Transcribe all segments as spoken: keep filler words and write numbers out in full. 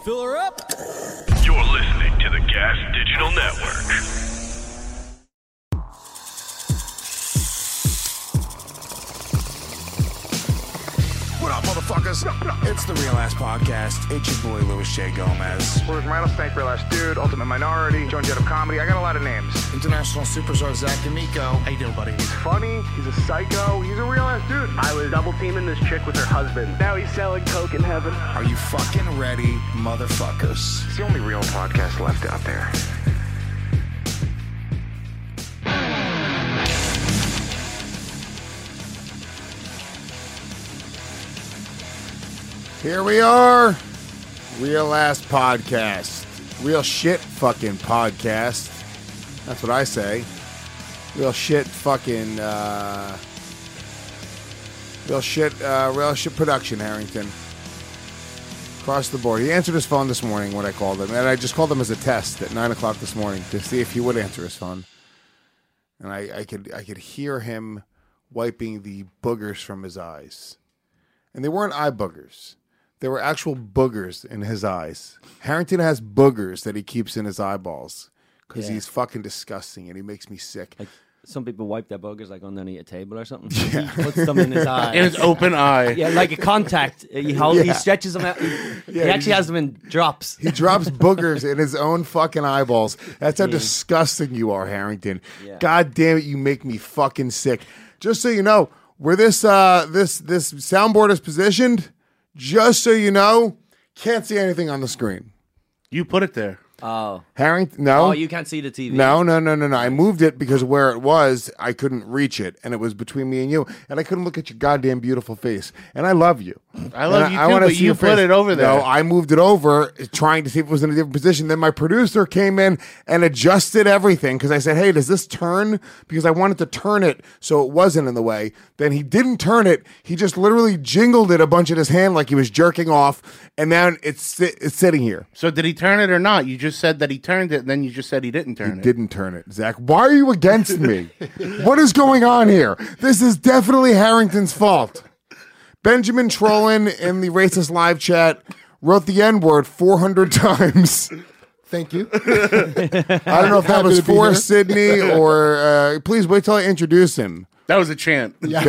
Fill her up. You're listening to the Gas Digital Network. What up, motherfuckers? It's the Real Ass Podcast. It's your boy, Louis J. Gomez. Where's Rattlesnake, Real Ass Dude, Ultimate Minority, Joan Jett of Comedy. I got a lot of names. International Superstar Zach D'Amico. How you doing, buddy? He's funny. He's a psycho. He's a real ass dude. I was double teaming this chick with her husband. Now he's selling coke in heaven. Are you fucking ready, motherfuckers? It's the only real podcast left out there. Here we are, Real Ass Podcast, real shit fucking podcast. That's what I say. Real shit fucking, uh, real shit, uh, real shit production, Harrington. Across the board. He answered his phone this morning when I called him, and I just called him as a test at nine o'clock this morning to see if he would answer his phone. And I, I could, I could hear him wiping the boogers from his eyes, and they weren't eye boogers. There were actual boogers in his eyes. Harrington has boogers that he keeps in his eyeballs because Yeah. he's fucking disgusting and he makes me sick. Like some people wipe their boogers like underneath a table or something. Yeah. He puts them in his eye. In his open eye. Yeah, like a contact. He, hold, Yeah. he stretches them out. He, Yeah, he actually he- has them in drops. He drops boogers in his own fucking eyeballs. That's how Yeah. disgusting you are, Harrington. Yeah. God damn it, you make me fucking sick. Just so you know, where this uh this this soundboard is positioned, just so you know, can't see anything on the screen. You put it there. Oh. Harrington, no. Oh, you can't see the T V. No, no, no, no, no. I moved it because where it was, I couldn't reach it, and it was between me and you, and I couldn't look at your goddamn beautiful face. And I love you. I love And you I too, wanna but see you your put face. it over there. No, I moved it over, trying to see if it was in a different position. Then my producer came in and adjusted everything because I said, "Hey, does this turn?" Because I wanted to turn it so it wasn't in the way. Then he didn't turn it. He just literally jingled it a bunch in his hand like he was jerking off, and now it's si- it's sitting here. So did he turn it or not? You just said that he turned it, and then you just said he didn't turn He it. didn't turn it. Zach, why are you against me? What is going on here? This is definitely Harrington's fault. Benjamin Trollin in the Racist Live chat wrote the N-word four hundred times. Thank you. I don't know if that Happy was to be for here. Sydney or... Uh, please wait till I introduce him. That was a chant. Yeah.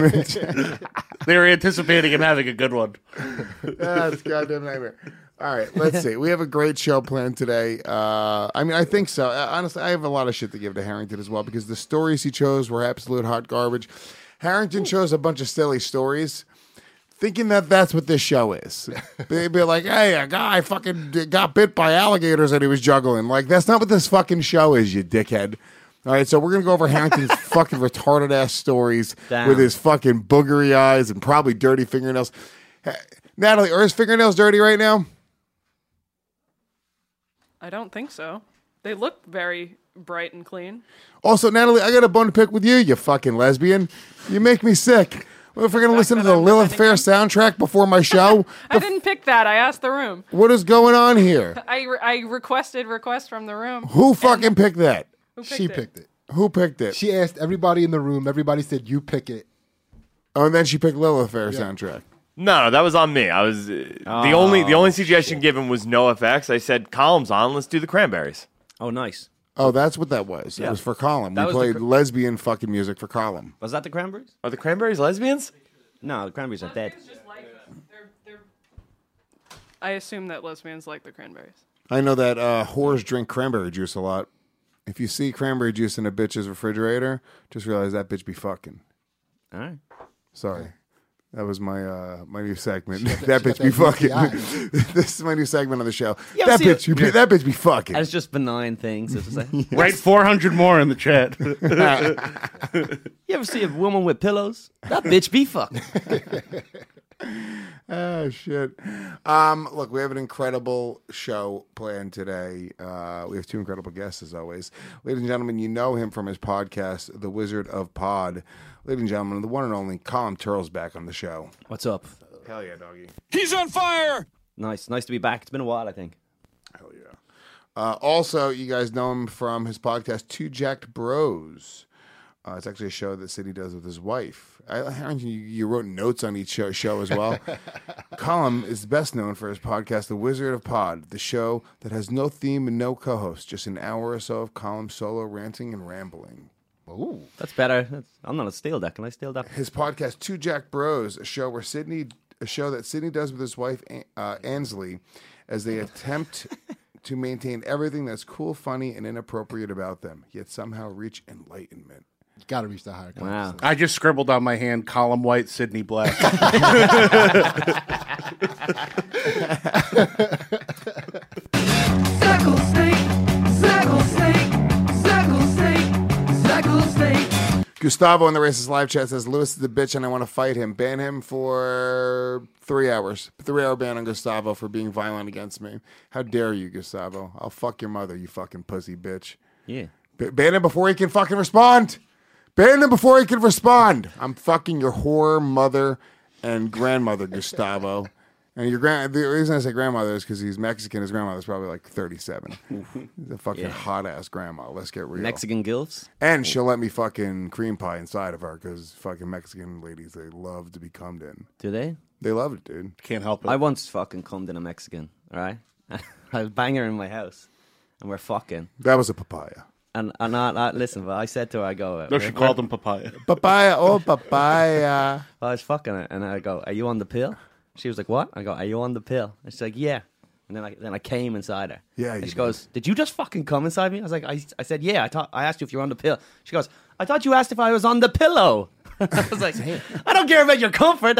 They were anticipating him having a good one. That's a goddamn nightmare. All right, let's see. We have a great show planned today. Uh, I mean, I think so. Uh, honestly, I have a lot of shit to give to Harrington as well because the stories he chose were absolute hot garbage. Harrington chose a bunch of silly stories, thinking that that's what this show is. They'd be like, hey, a guy fucking got bit by alligators and he was juggling. Like, that's not what this fucking show is, you dickhead. All right, so we're going to go over Harrington's fucking retarded-ass stories Damn. with his fucking boogery eyes and probably dirty fingernails. Ha- Natalie, are his fingernails dirty right now? I don't think so. They look very bright and clean. Also, Natalie, I got a bone to pick with you, you fucking lesbian. You make me sick. What if we're going to listen to that the I'm Lilith Fair defending soundtrack before my show? I didn't pick that. I asked the room. What is going on here? I, re- I requested request from the room. Who fucking picked that? Who picked She it? picked it. Who picked it? She asked everybody in the room. Everybody said, you pick it. Oh, and then she picked Lilith Fair soundtrack. No, no, that was on me. I was uh, the only the only suggestion given was no effects. I said columns on. Let's do the Cranberries. Oh, nice. Oh, that's what that was. It Yeah. was for Colin. That We was the played cr- lesbian fucking music for Colin. Was that the Cranberries? Are the Cranberries lesbians? No, the Cranberries are dead. I assume that lesbians like the cranberries. I know that uh, whores drink cranberry juice a lot. If you see cranberry juice in a bitch's refrigerator, just realize that bitch be fucking. All right. Sorry. That was my uh, my new segment. got that that- bitch be she got fucking. that This is my new segment on the show. Yeah, that see- bitch, you be, that bitch be fucking. That's just benign things. So to say. Write four hundred more in the chat. You ever see a woman with pillows? That bitch be fucking. Oh shit! Um, look, we have an incredible show planned today. Uh, we have two incredible guests as always, ladies and gentlemen. You know him from his podcast, The Wizard of Pod. Ladies and gentlemen, the one and only Colin Turl's back on the show. What's up? Hell yeah, doggy! He's on fire. Nice. Nice to be back. It's been a while, I think. Hell yeah! Uh, also, you guys know him from his podcast, Two Jacked Bros. Uh, it's actually a show that Sidney does with his wife. I, Harrington, you, you wrote notes on each show, show as well. Colm is best known for his podcast, The Wizard of Pod, the show that has no theme and no co-host, just an hour or so of Colm solo ranting and rambling. Ooh. That's better. That's, I'm not a steal that. Can I steal that? His podcast, Two Jack Bros, a show where Sydney, a show that Sydney does with his wife uh, Ansley, as they attempt to maintain everything that's cool, funny, and inappropriate about them, yet somehow reach enlightenment. You got to reach that higher. Wow. I just scribbled on my hand, Colm White, Sydney Black. Circle snake, circle snake, circle snake, circle snake. Gustavo in the Racist Live Chat says, Lewis is a bitch and I want to fight him. Ban him for three hours. Three hour ban on Gustavo for being violent against me. How dare you, Gustavo? I'll fuck your mother, you fucking pussy bitch. Yeah. B- ban him before he can fucking respond. Ban him before he can respond. I'm fucking your whore mother and grandmother, Gustavo. And your grand the reason I say grandmother is because he's Mexican. His grandmother's probably like thirty-seven. He's a fucking Yeah. hot ass grandma. Let's get real. Mexican gilfs. And she'll let me fucking cream pie inside of her because fucking Mexican ladies, they love to be cummed in. Do they? They love it, dude. Can't help it. I once fucking cummed in a Mexican, all right? I was banging her in my house, and we're fucking. That was a papaya. And, and I, I, listen, but I said to her, I go... No, she called them papaya. Papaya, oh, papaya. I was fucking her, and I go, are you on the pill? She was like, what? I go, are you on the pill? And she's like, yeah. And then I then I came inside her. Yeah, And you she goes, did you just fucking come inside me? I was like, I, I said, yeah. I thought I asked you if you were on the pill. She goes, I thought you asked if I was on the pillow. I was like, I don't care about your comfort.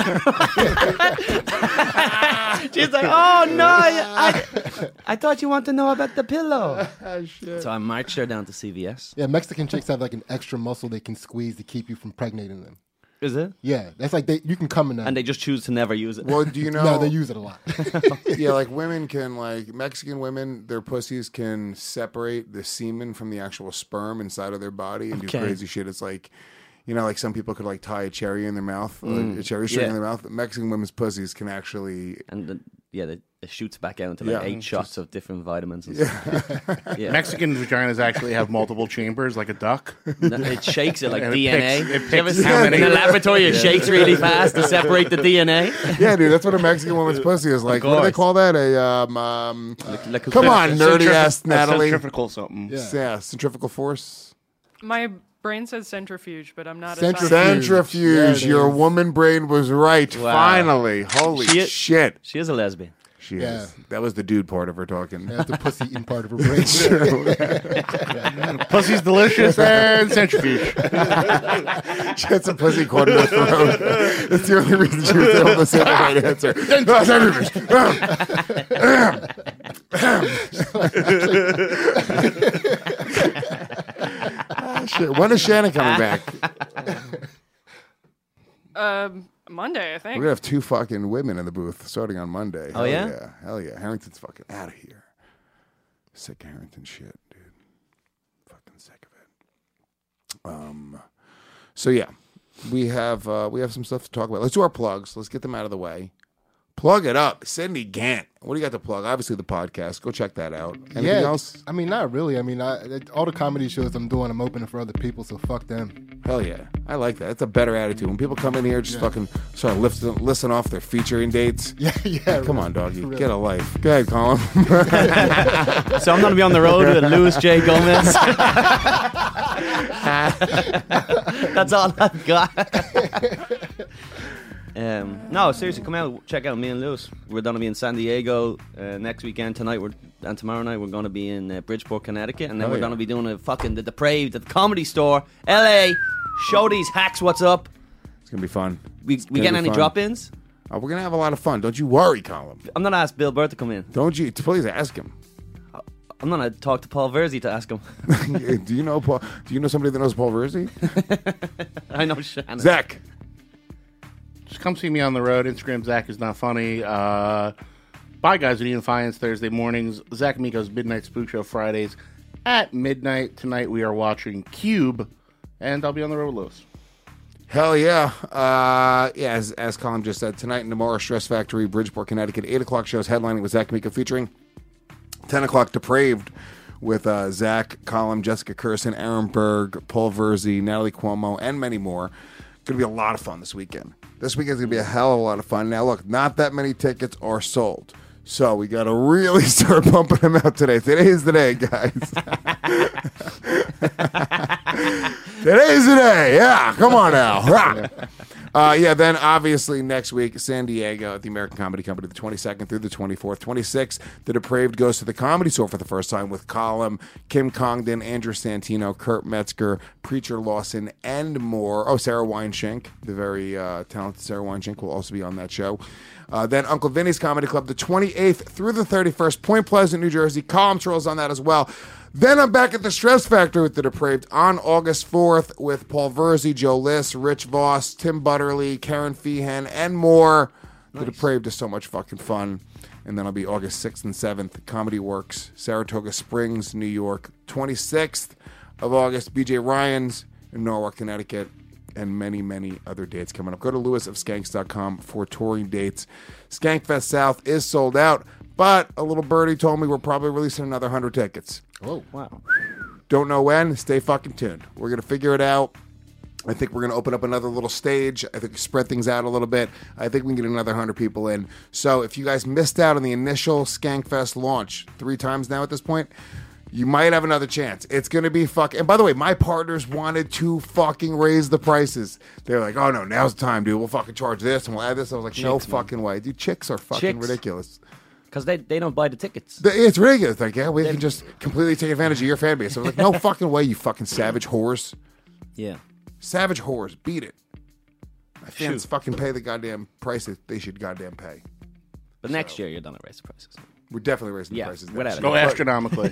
She's like, oh no, I, I, I thought you want to know about the pillow. So I marched her down to C V S. Yeah, Mexican chicks have like an extra muscle they can squeeze to keep you from pregnating them. Is it? Yeah, that's like they you can come in that. And they just choose to never use it. Well, do you know? No, they use it a lot. Yeah, like women can, like Mexican women, their pussies can separate the semen from the actual sperm inside of their body and Okay. do crazy shit. It's like, you know, like some people could like tie a cherry in their mouth, Mm, like a cherry string yeah. in their mouth. Mexican women's pussies can actually. And the, yeah, the, it shoots back out into like Yeah. eight shots of different vitamins and stuff. Yeah. Mexican vaginas actually have multiple chambers, like a duck. No, it shakes it like And it D N A. picks- it You ever picks see how in many- the laboratory? It Yeah. shakes really fast to separate the D N A. Yeah, dude, that's what a Mexican woman's pussy is like. What do they course. call that? A um, um like a- come on, Centrif- nerdy ass a Natalie. Centrifugal something. Yeah. yeah, centrifugal force. My brain says centrifuge, but I'm not Centrifuge. a scientist. Centrifuge. Yeah, it Your is. woman brain was right. Wow. Finally, holy She is- shit. She is a lesbian. She Yeah. is. That was the dude part of her talking. That's the pussy eating part of her brain. Pussy's delicious and centrifuge. She had some pussy caught in her throat. That's the only reason she was able to say the right answer. No, centrifuge. Ah, shit. When is Shannon coming back? Um, Monday, I think. We're gonna have two fucking women in the booth starting on Monday. Oh, Hell yeah? yeah, hell yeah. Harrington's fucking out of here. Sick of Harrington shit, dude. Fucking sick of it. Um. So yeah, we have uh, we have some stuff to talk about. Let's do our plugs. Let's get them out of the way. Plug it up, Sydney Gant. What do you got to plug? Obviously the podcast. Go check that out. Anything yeah, else? I mean, not really. I mean, I, all the comedy shows I'm doing, I'm opening for other people, so fuck them. Hell yeah, I like that. That's a better attitude. When people come in here, just fucking start lifting, listen off their featuring dates. Yeah, yeah. Come really, on, doggy, really. get a life. Go ahead, Colin. So I'm going to be on the road with Louis J. Gomez. That's all I've got. um, no, seriously, come out, check out me and Louis. We're going to be in San Diego uh, next weekend. Tonight we're and tomorrow night we're going to be in uh, Bridgeport, Connecticut, and then Oh, we're yeah. going to be doing a fucking the Depraved at the Comedy Store, L A. Show these hacks what's up. It's gonna be fun. We It's we gonna getting be any fun. drop-ins? Uh, we're gonna have a lot of fun. Don't you worry, Colin. I'm gonna ask Bill Burr to come in. Don't you? Please ask him. I'm gonna talk to Paul Verzi to ask him. Do you know Paul? Do you know somebody that knows Paul Verzi? I know Shannon. Zach. Just come see me on the road. Instagram, Zach is not funny. Uh, bye, guys, at Ian Fiennes Thursday mornings. Zach Miko's Midnight Spook Show Fridays at midnight. Tonight we are watching Cube, and I'll be on the road with Lewis. Hell yeah. Uh, yeah, as, as Colin just said, tonight in tomorrow, Stress Factory, Bridgeport, Connecticut. eight o'clock shows headlining with Zach Miko featuring. ten o'clock Depraved with uh, Zach, Colin, Jessica Curson, Aaron Berg, Paul Verzi, Natalie Cuomo, and many more. Going to be a lot of fun this weekend. This weekend's going to be a hell of a lot of fun. Now, look, not that many tickets are sold. So we got to really start pumping them out today. Today is the day, guys. Today's the day. Yeah, come on now. Uh, yeah, then obviously next week, San Diego at the American Comedy Company, the twenty-second through the twenty-fourth. twenty-sixth, The Depraved goes to the Comedy Store for the first time with Column, Kim Congdon, Andrew Santino, Kurt Metzger, Preacher Lawson, and more. Oh, Sarah Weinschenk, the very uh, talented Sarah Weinschenk will also be on that show. Uh, then Uncle Vinny's Comedy Club, the twenty-eighth through the thirty-first, Point Pleasant, New Jersey. Column Trolls on that as well. Then I'm back at the Stress Factory with The Depraved on August fourth with Paul Verzi, Joe Liss, Rich Voss, Tim Butterly, Karen Feehan, and more. Nice. The Depraved is so much fucking fun. And then I'll be August sixth and seventh, Comedy Works, Saratoga Springs, New York. twenty-sixth of August, B J Ryan's in Norwalk, Connecticut. And many, many other dates coming up. Go to lewis of skanks dot com for touring dates. Skankfest South is sold out, but a little birdie told me we're probably releasing another one hundred tickets. Oh, wow. Don't know when. Stay fucking tuned. We're going to figure it out. I think we're going to open up another little stage. I think spread things out a little bit. I think we can get another one hundred people in. So if you guys missed out on the initial Skankfest launch three times now at this point, you might have another chance. It's going to be fucking... And by the way, my partners wanted to fucking raise the prices. They were like, oh, no, now's the time, dude. We'll fucking charge this and we'll add this. I was like, Chicks, no man. fucking way. Dude, chicks are fucking Chicks. ridiculous. Because they, they don't buy the tickets. The- It's ridiculous. Like, yeah, we can just completely take advantage of your fan base. I was like, no fucking way, you fucking savage whores. Yeah. Savage whores. Beat it. My fans Shoot. fucking pay the goddamn price that they should goddamn pay. But next year, you're done to raise the prices. We're definitely raising Yeah, the prices. without next it. year. Go astronomically.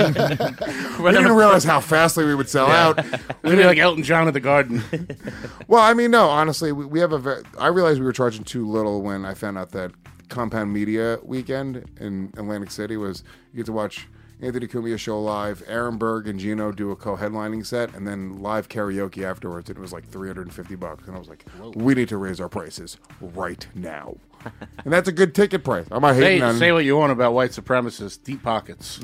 We didn't realize how fastly we would sell out. We're gonna be like Elton John at the Garden. Well, I mean, no, honestly, we, we have a very... I realized we were charging too little when I found out that Compound Media weekend in Atlantic City was... You get to watch Anthony Cumia show live, Aaron Berg and Gino do a co-headlining set, and then live karaoke afterwards. And it was like three hundred fifty bucks. And I was like, we need to raise our prices right now. And that's a good ticket price. I'm not hating Say, on... say what you want about white supremacists. Deep pockets.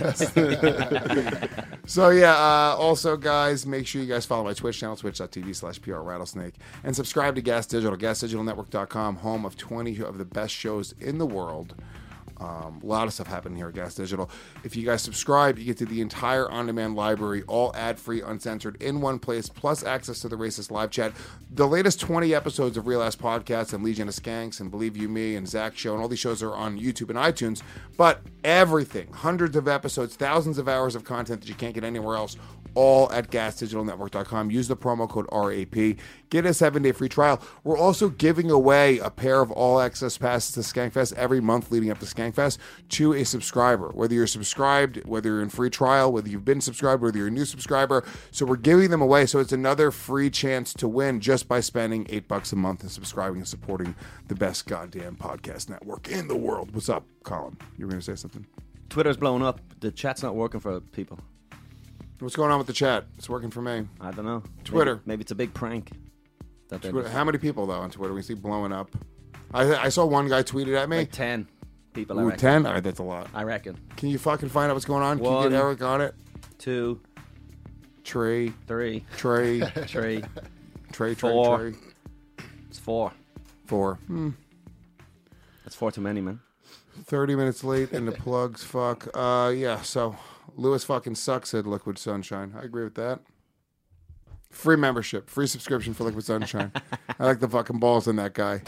So yeah, uh, also guys, make sure you guys follow my Twitch channel, twitch.tv slash PR Rattlesnake, and subscribe to Gas Digital, gas digital network dot com, home of twenty of the best shows in the world. Um, a lot of stuff happening here at Gas Digital. If you guys subscribe, you get to the entire on-demand library, all ad-free, uncensored, in one place, plus access to the Racist live chat. The latest twenty episodes of Real Ass Podcasts and Legion of Skanks and Believe You Me and Zach Show and all these shows are on YouTube and iTunes. But everything, hundreds of episodes, thousands of hours of content that you can't get anywhere else, all at gas digital network dot com. Use the promo code R A P. Get a seven-day free trial. We're also giving away a pair of all-access passes to Skankfest every month leading up to Skankfest to a subscriber. Whether you're subscribed, whether you're in free trial, whether you've been subscribed, whether you're a new subscriber. So we're giving them away. So it's another free chance to win just by spending eight bucks a month and subscribing and supporting the best goddamn podcast network in the world. What's up, Colin? You were going to say something? Twitter's blowing up. The chat's not working for people. What's going on with the chat? It's working for me. I don't know. Twitter. Maybe, maybe it's a big prank. That they're Twitter. just- How many people, though, on Twitter? We see blowing up. I I saw one guy tweeted at me. Like ten people, I Ooh, reckon. ten? All right, that's a lot. I reckon. Can you fucking find out what's going on? Can you One. get Eric on it? Two, Trey. three, Trey. three, Trey, Trey, Four. Trey. it's four. Four. Hmm. That's four too many, man. thirty minutes late and the plugs, fuck. Uh, yeah, so Lewis fucking sucks, said Liquid Sunshine. I agree with that. Free membership, free subscription for Liquid Sunshine. I like the fucking balls in that guy.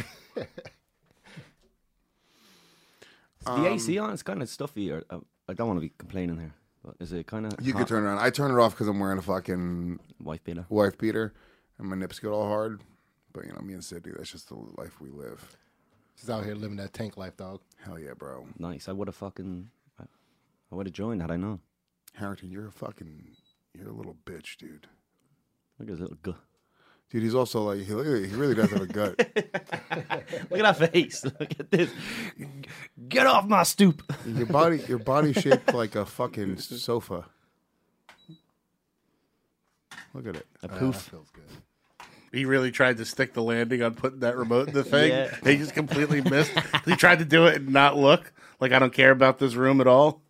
Is the A C on? It's kind of stuffy. Or uh, I don't want to be complaining here, but is it kind of? You could turn it on. I turn it off because I'm wearing a fucking wife beater. Wife beater, and my nips get all hard. But you know, me and Sydney, that's just the life we live. She's out here living that tank life, dog. Hell yeah, bro. Nice. I would have fucking. I, I would have joined had I known. Harrington, you're a fucking, you're a little bitch, dude. Look at his little gut. Dude, he's also like, he, look at, he really does have a gut. Look at that face. Look at this. Get off my stoop. Your body, your body shaped like a fucking sofa. Look at it. A poof. That feels good. He really tried to stick the landing on putting that remote in the thing. Yeah. He just completely missed. He tried to do it and not look. Like, I don't care about this room at all.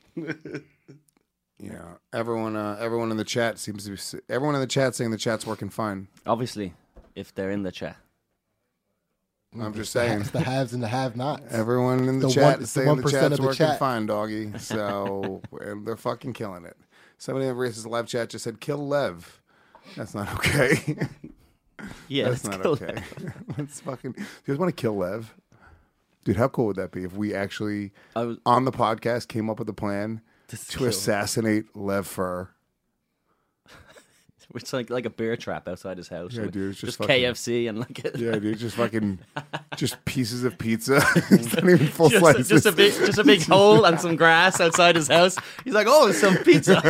Yeah, everyone, uh, everyone in the chat seems to be. Everyone in the chat saying the chat's working fine. Obviously, if they're in the chat. I'm just saying. It's the haves and the have-nots. Everyone in the, The chat one- is the saying one the percent chat's of the working chat. fine, doggy. So and they're fucking killing it. Somebody in the racist Lev chat just said, kill Lev. That's not okay. Yeah, That's let's not kill okay. Lev. Let's fucking. Do you guys want to kill Lev? Dude, how cool would that be if we actually, I was- on the podcast, came up with a plan To to kill- assassinate Lev Fur? It's like like a bear trap outside his house. Yeah, Like, dude, it's just just fucking- K F C and like a, Yeah, dude, just fucking, just pieces of pizza. It's not even full just, slices. just a big just a big hole and some grass outside his house. He's like, oh, some pizza.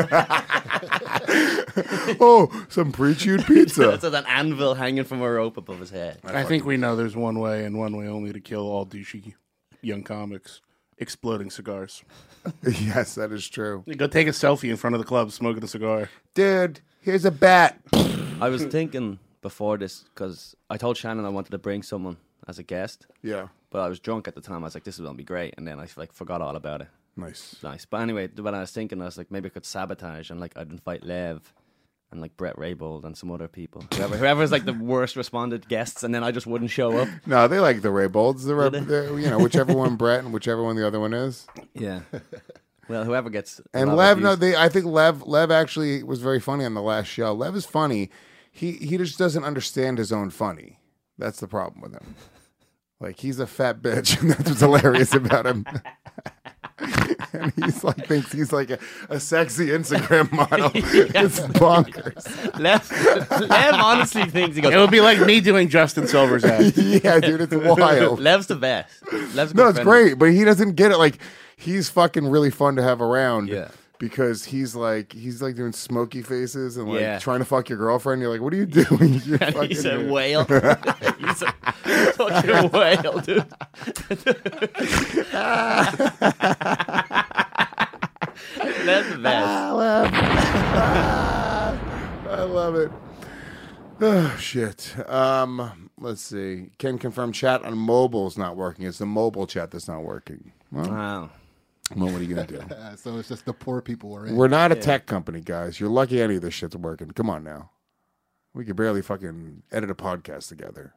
Oh, some pre-chewed pizza. It's an anvil hanging from a rope above his head. I think we know there's one way and one way only to kill all douchey young comics. Exploding cigars. Yes, that is true. Go take a selfie in front of the club smoking a cigar. Dude, here's a bat. I was thinking before this because I told Shannon I wanted to bring someone as a guest. Yeah. But I was drunk at the time. I was like, this is gonna be great, and then I like forgot all about it. Nice. Nice. But anyway, when I was thinking, I was like, maybe I could sabotage and like I'd invite Lev and like Brett Raybould and some other people. Whoever, whoever's like the worst responded guests, and then I just wouldn't show up. No, they like the Raybolds. The Ray, Do they? they're, you know, whichever one Brett and whichever one the other one is. Yeah. Well, whoever gets a And lot of Lev, no, views- they. I think Lev, Lev actually was very funny on the last show. Lev is funny. He he just doesn't understand his own funny. That's the problem with him. Like he's a fat bitch, and that's what's hilarious about him. And he's like thinks he's like a, a sexy Instagram model. It's bonkers. Lev, Lev honestly thinks he goes. It would be like me doing Justin Silver's act. Yeah, dude, it's wild. Lev's the best. Lev's a No, good it's friend. great, but he doesn't get it. Like he's fucking really fun to have around. Yeah. Because he's like he's like doing smoky faces and like Yeah. trying to fuck your girlfriend. You're like, what are you doing? You're And he's a fucking- whale. He's a fucking whale, dude. Lev's the best. I love it. Oh shit. Um, let's see. Can confirm chat on mobile's not working. It's the mobile chat that's not working. Well, Wow. well what are you gonna do? Uh, so it's just the poor people are in. We're not a tech company, guys. You're lucky any of this shit's working. Come on now. We could barely fucking edit a podcast together.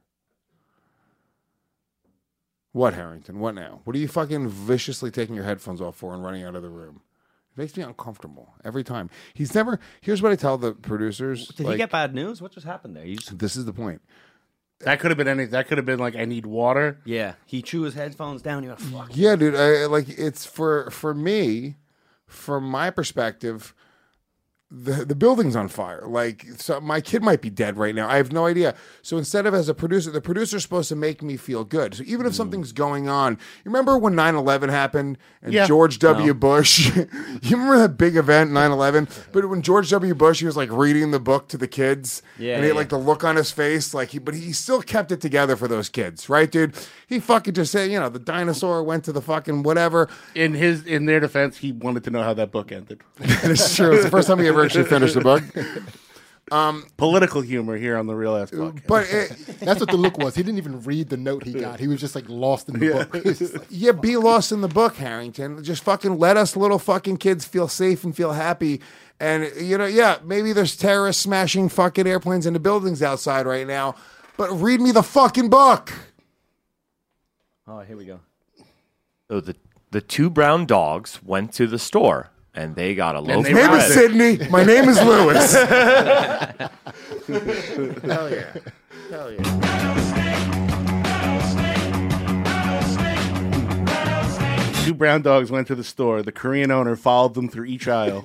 What, Harrington? What now? What are you fucking viciously taking your headphones off for and running out of the room? It makes me uncomfortable every time. He's never. Here's what I tell the producers. Did like, he get bad news? What just happened there? You just, This is the point. That could have been any. That could have been like, I need water. yeah, he threw his headphones down. He went, fuck. Yeah, dude. I, like it's for for me, from my perspective. The the building's on fire. Like, so my kid might be dead right now. I have no idea. So instead of as a producer, the producer's supposed to make me feel good. So even if something's going on, you remember when nine eleven happened and Yeah. George W. No. Bush, you remember that big event, nine eleven? But when George W. Bush, he was like reading the book to the kids. Yeah, And he had yeah. like the look on his face, like he, but he still kept it together for those kids, right, dude? He fucking just said, you know, the dinosaur went to the fucking whatever. In his, in their defense, he wanted to know how that book ended. It's true. It's the first time he ever actually finished the book. Political humor here on the Real Ass Podcast. But it, That's what the look was. He didn't even read the note he got. He was just like lost in the book. He was just like, yeah, be lost in the book, Harrington. Just fucking let us little fucking kids feel safe and feel happy. And, you know, yeah, maybe there's terrorists smashing fucking airplanes into buildings outside right now, but read me the fucking book. Oh, here we go. So the the two brown dogs went to the store and they got a loaf they of Name bread. is Sydney. My name is Lewis. Hell yeah. Hell yeah. Two brown dogs went to the store. The Korean owner followed them through each aisle.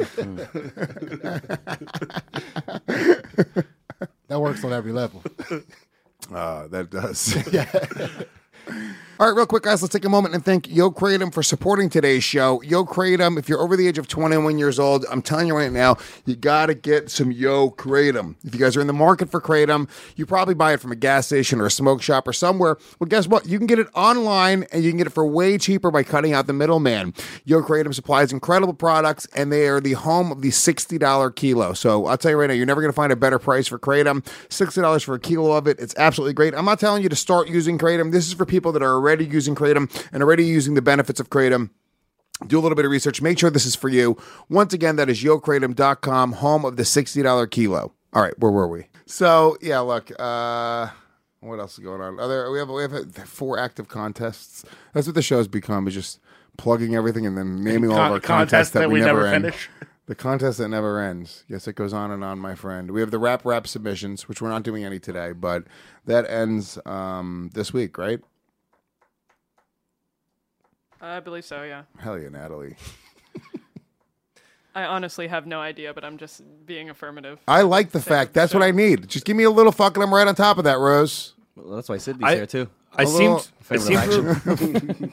that works on every level. Uh, that does. All right, real quick, guys, let's take a moment and thank Yo Kratom for supporting today's show. Yo Kratom, if you're over the age of twenty-one years old, I'm telling you right now, you got to get some Yo Kratom. If you guys are in the market for Kratom, you probably buy it from a gas station or a smoke shop or somewhere. Well, guess what? You can get it online, and you can get it for way cheaper by cutting out the middleman. Yo Kratom supplies incredible products, and they are the home of the sixty dollars kilo. So I'll tell you right now, you're never going to find a better price for Kratom. sixty dollars for a kilo of it. It's absolutely great. I'm not telling you to start using Kratom. This is for people that are already using Kratom and already using the benefits of Kratom. Do a little bit of research. Make sure this is for you. Once again, that is yo kratom dot com, home of the sixty dollars kilo. All right, where were we? So yeah, look. Uh, what else is going on? Other we have we have four active contests. That's what the show's become. Is just plugging everything and then naming all of our contests that, we never end. finish. The contest that never ends. Yes, it goes on and on, my friend. We have the rap rap submissions, which we're not doing any today, but that ends um, this week, right? I believe so, yeah. Hell yeah, Natalie. I honestly have no idea, but I'm just being affirmative. I like the fact. That's what I need. Just give me a little fucking. I'm right on top of that, Rose. Well, that's why Sydney's I, here too. I A seem. little- I seem to.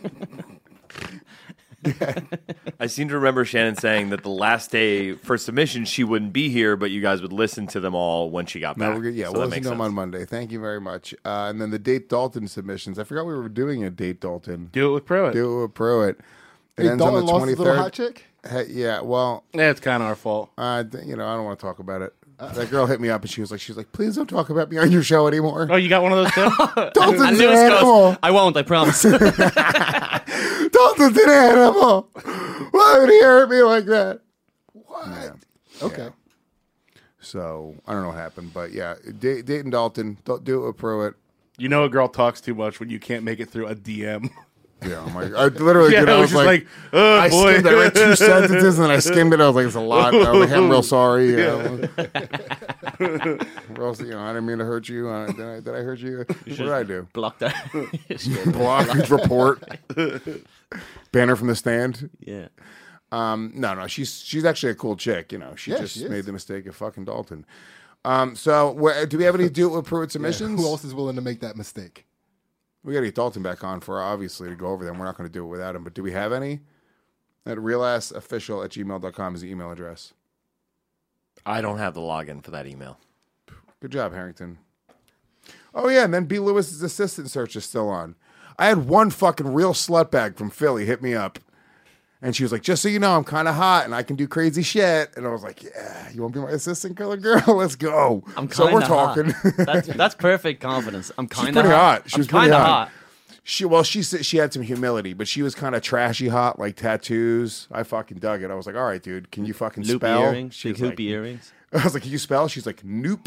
I seem to remember Shannon saying that the last day for submissions she wouldn't be here, but you guys would listen to them all when she got No, back. we're good. Yeah, So we'll that listen makes to them sense. on Monday. Thank you very much. Uh, and then the Date Dalton submissions. I forgot we were doing a Date Dalton. Do it with Pruitt. Do it with Pruitt. It Hey, ends on Dalton the lost his little hot twenty-third. chick? Hey, yeah, well, Yeah, it's kind of our fault. uh, th- you know, I don't want to talk about it. That girl hit me up and she was like, she was like, please don't talk about me on your show anymore. Oh, you got one of those too? Dalton's And an Lewis animal. goes, I won't, I promise. Dalton's an animal. Why would he hurt me like that? What? Okay. So I don't know what happened, but yeah, D- Dayton Dalton, don't do it with Pruitt. You know a girl talks too much when you can't make it through a D M. Yeah, I'm like, I literally Yeah, did. I I was was just like, like, oh, I boy. skimmed. I read two sentences and then I skimmed it. I was like, it's a lot. I was like, I'm real sorry. You know? Real- you know, I didn't mean to hurt you. Uh, did, I, did I hurt you? What did I do? Block that. Block, report, banner from the stand. Yeah. Um, no, no, she's she's actually a cool chick. You know, she Yeah, just she is. made the mistake of fucking Dalton. Um, so wh- do we have any do it with Pruitt submissions? Who else is willing to make that mistake? We got to get Dalton back on for obviously to go over them. We're not going to do it without him. But do we have any? At realassofficial at gmail dot com is the email address. I don't have the login for that email. Good job, Harrington. Oh, yeah, and then B. Lewis's assistant search is still on. I had one fucking real slut bag from Philly hit me up. And she was like, just so you know, I'm kind of hot and I can do crazy shit. And I was like, yeah, you want to be my assistant, color girl? Let's go. I'm so we're kinda talking. hot. That's, that's perfect confidence. I'm She's kind of pretty hot. hot. She I'm was pretty kinda hot. She well, she said she had some humility, but she was kind of trashy hot, like tattoos. I fucking dug it. I was like, all right, dude, can you fucking Loopy spell? earrings, She big was like- hoopy earrings. I was like, can you spell? She's like, nope.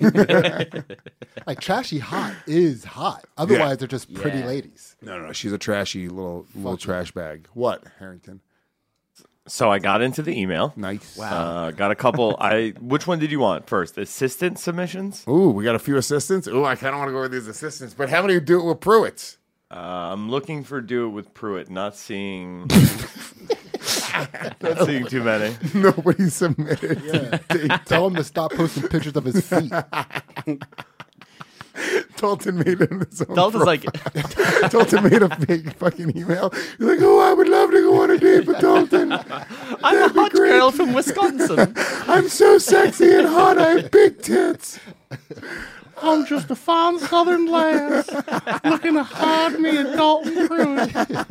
Like trashy hot is hot. Otherwise, they're just pretty Yeah. ladies. No, no, she's a trashy little little trash bag. What, Harrington? So I got into the email. Nice. Uh, got a couple. I which one did you want first? Assistant submissions. Ooh, we got a few assistants. Ooh, I kind of want to go with these assistants, but how many do it with Pruitt? Uh, I'm looking for do it with Pruitt. Not seeing. Not seeing too many. Nobody submitted. Yeah. Tell him to stop posting pictures of his feet. Dalton made it in his own Dalton's like, profile. Dalton made a fake fucking email. He's like, oh, I would love to go on a date with Dalton. I'm a hot girl from Wisconsin. I'm so sexy and hot. I have big tits. I'm just a fine southern lass looking to hide me at Dalton Pruitt.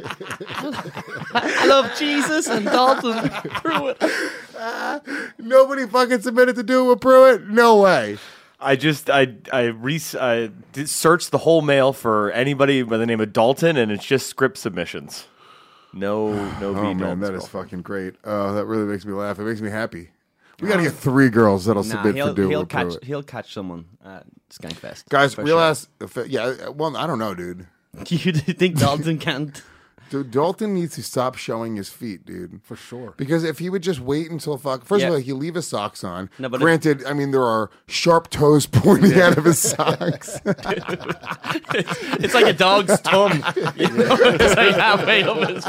I love Jesus and Dalton Pruitt. Nobody fucking submitted to do it with Pruitt? No way. I just I I, re- I did searched the whole mail for anybody by the name of Dalton, and it's just script submissions. No, no. B. Oh, man, Dalton's that is girlfriend. fucking great. Oh, that really makes me laugh. It makes me happy. We got to get three girls that'll Nah, submit he'll, for do it he'll with catch Pruitt. he'll catch someone at Skankfest. Guys, for real sure. ass. Yeah, well, I don't know, dude. You think Dalton can't? Dude, Dalton needs to stop showing his feet, dude. For sure. Because if he would just wait until fuck, first Yeah. of all, he leave his socks on. No, but Granted, I mean there are sharp toes pointing out of his socks. It's like a dog's tongue. You know, it's like halfway up his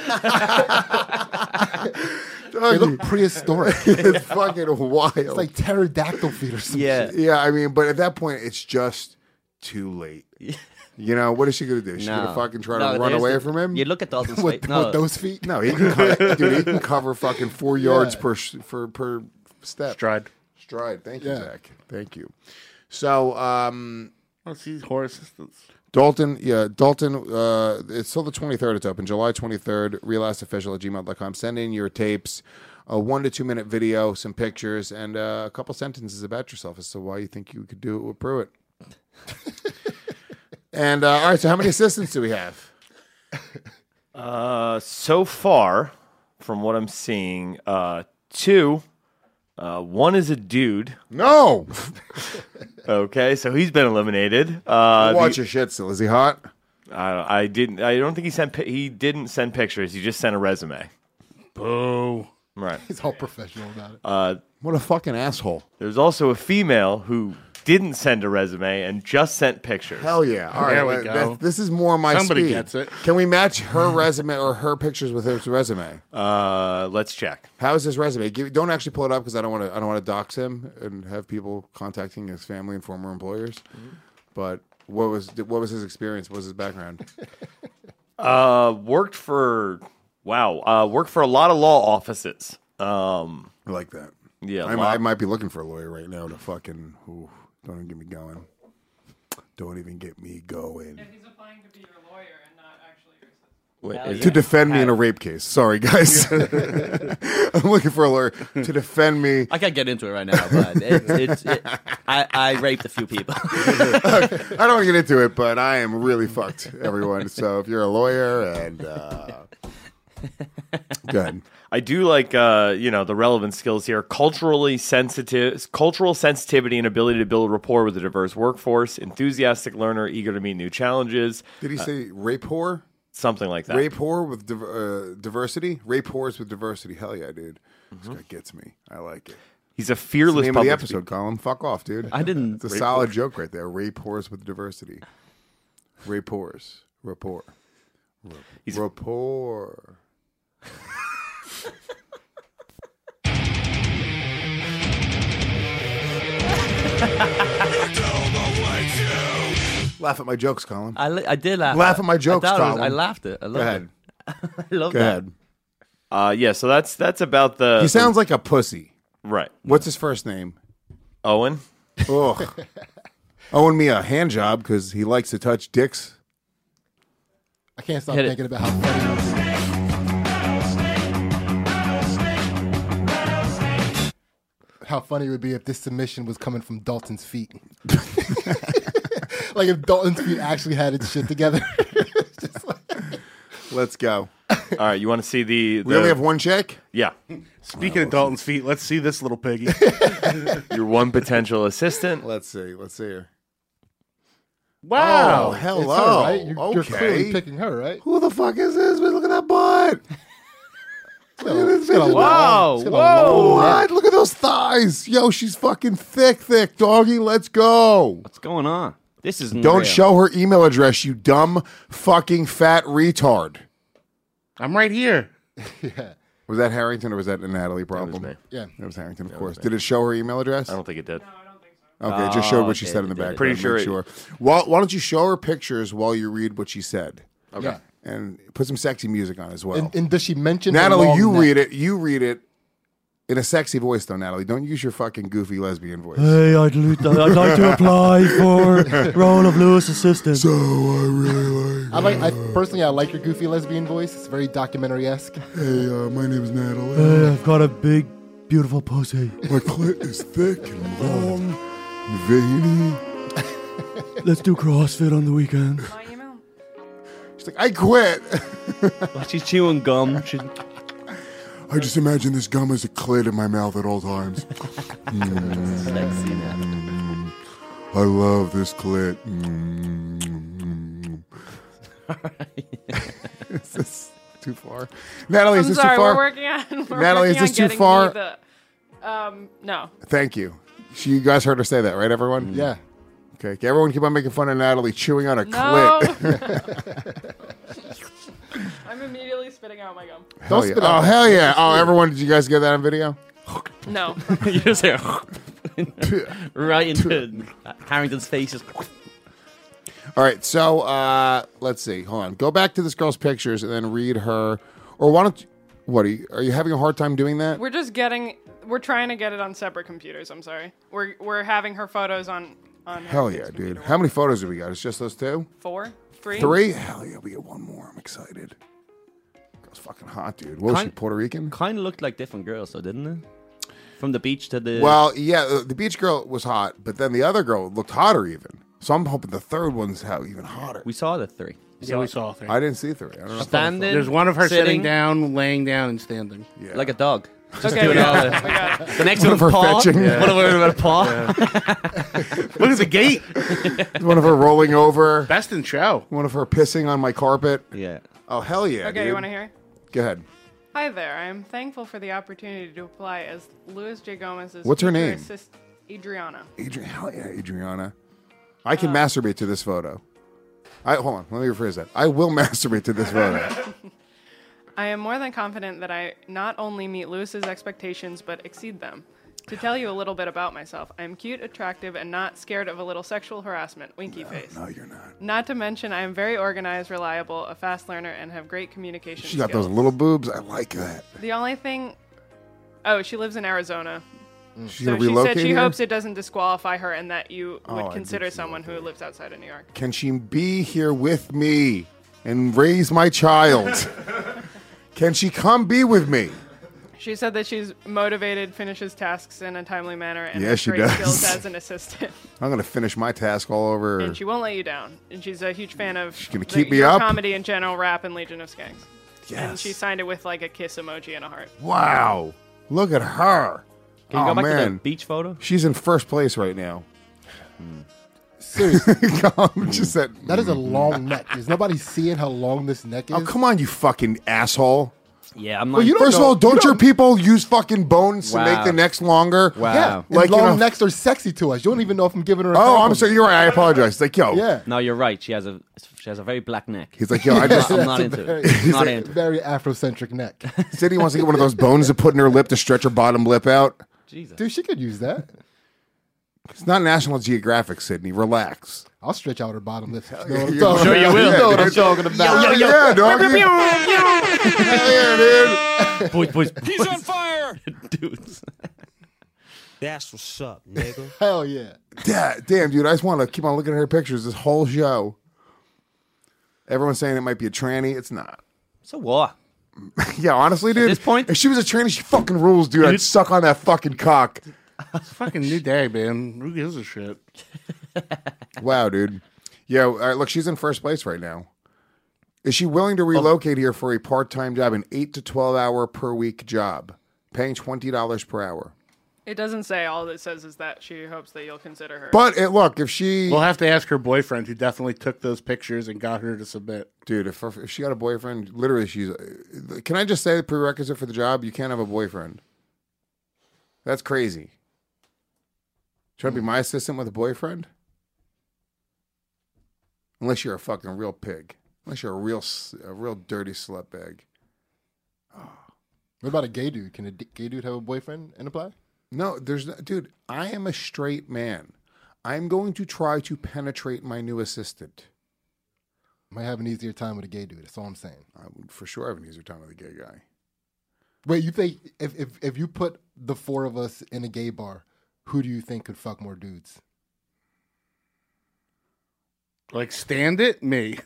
foot. They look prehistoric. It's fucking wild. It's like pterodactyl feet or something. Yeah. yeah, I mean, but at that point, it's just too late. You know, what is she gonna do? She's gonna No. fucking try No, to run there's away the- from him? You look at Dalton's With, face. No, with those feet? No, he can cover, dude. He can cover fucking four yards Yeah. per sh- for per step. Stride. Stride. Thank you, Yeah. Zach. Thank you. So, um, Let's see horror assistants. Dalton, yeah, Dalton, uh, it's till the twenty-third. It's open, July twenty-third, realassofficial at gmail dot com. Send in your tapes, a one to two minute video, some pictures, and uh, a couple sentences about yourself as to why you think you could do it with Pruitt. And, uh, all right, so how many assistants do we have? Uh, so far, from what I'm seeing, uh, two, Uh, one is a dude. No. Okay, so he's been eliminated. Uh, Watch the- your shit still. Is he hot? I, I didn't. I don't think he sent. pi- He didn't send pictures. He just sent a resume. Boo. Right. He's all professional about it. Uh, What a fucking asshole. there's also a female who didn't send a resume and just sent pictures. Hell yeah. All right. There we well, go. that- this is more my Somebody speed. gets it. Can we match her resume or her pictures with his resume? Uh, let's check. How is his resume? Give, don't actually pull it up because I don't want to. I don't want to dox him and have people contacting his family and former employers. But what was what was his experience? What was his background? Uh, worked for wow. Uh, worked for a lot of law offices. Um, I like that. yeah, I, law- I might be looking for a lawyer right now to fucking. Ooh, don't even get me going. Don't even get me going. If he's applying to be your lawyer and not actually your assistant. Wait, Hell is To it- defend me in a rape case. Sorry, guys. I'm looking for a lawyer to defend me. I can't get into it right now, but it's, it's, it, I, I raped a few people. I don't want to get into it, but I am really fucked, everyone. So if you're a lawyer and uh, go ahead. I do like, uh, you know, the relevant skills here. Culturally sensitive, cultural sensitivity and ability to build rapport with a diverse workforce. Enthusiastic learner, eager to meet new challenges. Did he say rape whore? Something like that. Rape whore with div- uh, diversity? Rape whores with diversity. Hell yeah, dude. This guy gets me. I like it. He's a It's the fearless name of the public episode, Colin. Fuck off, dude. I didn't. It's a Rape solid whore. joke right there. Rape whores with diversity. Rape whores. Rapport. He's- Rapport. Laugh at my jokes, Colin. I, li- I did laugh. Laugh at my jokes, I, thought it was- Colin. I laughed it. I Go loved ahead. it. I love Go that. ahead. Uh, yeah, so that's that's about the. He sounds like a pussy. right. What's his first name? Owen. Ugh. Owing me a hand job because he likes to touch dicks. I can't stop Hit it. thinking about how funny it is. How funny it would be if this submission was coming from Dalton's feet. Like if Dalton's feet actually had its shit together. Let's go. All right, you want to see the? the We only have one check? Yeah, Speaking of Dalton's feet, let's see this little piggy. your one potential assistant. Let's see. Let's see her. Wow. Oh, hello. It's her, right? You're, you're Okay. clearly picking her, right? Who the fuck is this? Look at that butt. Look at this got a bitch. Whoa, It's got a whoa. long neck. What? Look at those thighs. Yo, she's fucking thick, thick, doggy. Let's go. What's going on? This is Don't show her email address, you dumb fucking fat retard. I'm right here. Yeah. Was that Harrington or was that a Natalie problem? me. Yeah. That was Harrington, of course. Did it show her email address? I don't think it did. Okay, it just showed Oh, what she it said did, in the it did. back. Pretty sure it- Sure. Well, why don't you show her pictures while you read what she said? Okay. Yeah. And put some sexy music on as well. And, and does she mention her Natalie, long you neck? read it. You read it in a sexy voice, though, Natalie. Don't use your fucking goofy lesbian voice. Hey, I'd, li- I'd like to apply for role of Lewis assistant. So I really like. I like. I personally, I like your goofy lesbian voice. It's very documentary-esque. Hey, uh, my name is Natalie. Hey, I've got a big, beautiful pussy. My clit is thick and long, and veiny. Let's do CrossFit on the weekend. My email? She's like, I quit. She's chewing gum. She's, I just imagine this gum as a clit in my mouth at all times. sexy now. I love this clit. Mm. Is this too far? Natalie, is I'm this sorry, too far? we're working on. We're Natalie, is working this on too getting far? me The, um, no. Thank you. She, you guys heard her say that, right, everyone? Yeah. Okay, okay, everyone keep on making fun of Natalie chewing on a No. clit. I'm immediately spitting out my gum. Hell Don't yeah. spit Oh, out. hell yeah. Oh, everyone, did you guys get that on video? No. You just hear right into Harrington's faces. All right, so uh, let's see. Hold on. Go back to this girl's pictures and then read her. Or why don't you, what, are you, are you having a hard time doing that? We're just getting. We're trying to get it on separate computers. I'm sorry. We're we're having her photos on on. Hell yeah, dude. How many photos have we got? It's just those two? Four, three, Three? Hell yeah, we get one more. I'm excited. Girl's fucking hot, dude. What was she, Kind- Puerto Rican? Kind of looked like different girls, though, didn't it? From the beach to the. Well, yeah, uh, the beach girl was hot, but then the other girl looked hotter even. So I'm hoping the third one's how even hotter. we saw the three. Yeah, we saw three. I didn't see three. I don't know. Standing. There's one of her sitting, sitting down, laying down, and standing. Yeah. like a dog. Just Okay, doing we all got the, it. We got it. the next One one of her Paul. fetching. Yeah. One of her about Paul. Look at the gate. One of her rolling over. Best in show. One of her pissing on my carpet. Yeah. Oh, hell yeah, Okay, dude. you want to hear? Go ahead. Hi there. I am thankful for the opportunity to apply as Luis J. Gomez's What's her future name? assist- Adriana. Adri- hell yeah, Adriana. I can masturbate to this photo. I Hold on, let me rephrase that. I will masturbate to this photo. I am more than confident that I not only meet Luis's expectations, but exceed them. To tell you a little bit about myself, I am cute, attractive, and not scared of a little sexual harassment. Winky face. No, you're not. Not to mention, I am very organized, reliable, a fast learner, and have great communication She got skills. those little boobs. I like that. The only thing... Oh, she lives in Arizona. She's So gonna she relocate said she here? hopes it doesn't disqualify her and that you Oh, would I consider did see someone who lives outside of New York. Can she be here with me and raise my child? Can she come be with me? She said that she's motivated, finishes tasks in a timely manner, and Yeah, has she great does. skills as an assistant. I'm gonna finish my task all over. And she won't let you down. And she's a huge fan of She's gonna the- keep me your up? comedy in general, rap, and Legion of Skanks. And Yes. she signed it with like a kiss emoji and a heart. Wow. Look at her. Can you oh, go back man. to the beach photo? She's in first place right now. Seriously. Just that. That is a long neck. Is nobody seeing how long this neck is? Oh, come on, you fucking asshole. Yeah, I'm Well, not. you don't First of know- all, don't you your people use fucking bones to Wow. make the necks longer? Wow. Yeah, and Like, you long know- necks are sexy to us. You don't even know if I'm giving her a Oh, I'm compliment. sorry. You're right. I apologize. It's like, yo. Yeah. No, you're right. She has a she has a very black neck. He's like, yo, I just. I'm not That's a into very- it. I'm not a into it. Very Afrocentric neck. Sydney wants to get one of those bones to put in her lip to stretch her bottom lip out. Jesus. Dude, she could use that. It's not National Geographic, Sydney. Relax. I'll stretch out her bottom lip. You know what I'm Yeah. talking Sure about. you will. You know what I'm Dude. talking about. Yeah, yeah, dog. Hell yeah, dude. Boys, boys, He's on fire! dudes. That's what's up, nigga. Hell yeah. Yeah, damn, dude. I just want to keep on looking at her pictures this whole show. Everyone's saying it might be a tranny. It's not. So what? Yeah, honestly, dude. this point- if she was a tranny, she fucking rules, dude. I'd suck on that fucking cock. It's a fucking new day, man. Who gives a shit? Wow, dude. Yeah, all right, look, she's in first place right now. Is she willing to relocate here for a part-time job, an eight to twelve hour per week job, paying twenty dollars per hour? It doesn't say. All it says is that she hopes that you'll consider her. But it, look, if she, We'll have to ask her boyfriend, who definitely took those pictures and got her to submit. dude, if, if she got a boyfriend, literally, she's. Can I just say the prerequisite for the job? You can't have a boyfriend. That's crazy. Trying to be my assistant with a boyfriend? Unless you're a fucking real pig. Unless you're a real, s- a real dirty slut bag. What about a gay dude? Can a d- gay dude have a boyfriend and apply? No, there's no, dude. I am a straight man. I'm going to try to penetrate my new assistant. Might have an easier time with a gay dude. That's all I'm saying. I would for sure have an easier time with a gay guy. Wait, you think if, if if you put the four of us in a gay bar, who do you think could fuck more dudes? Like, stand it? Me.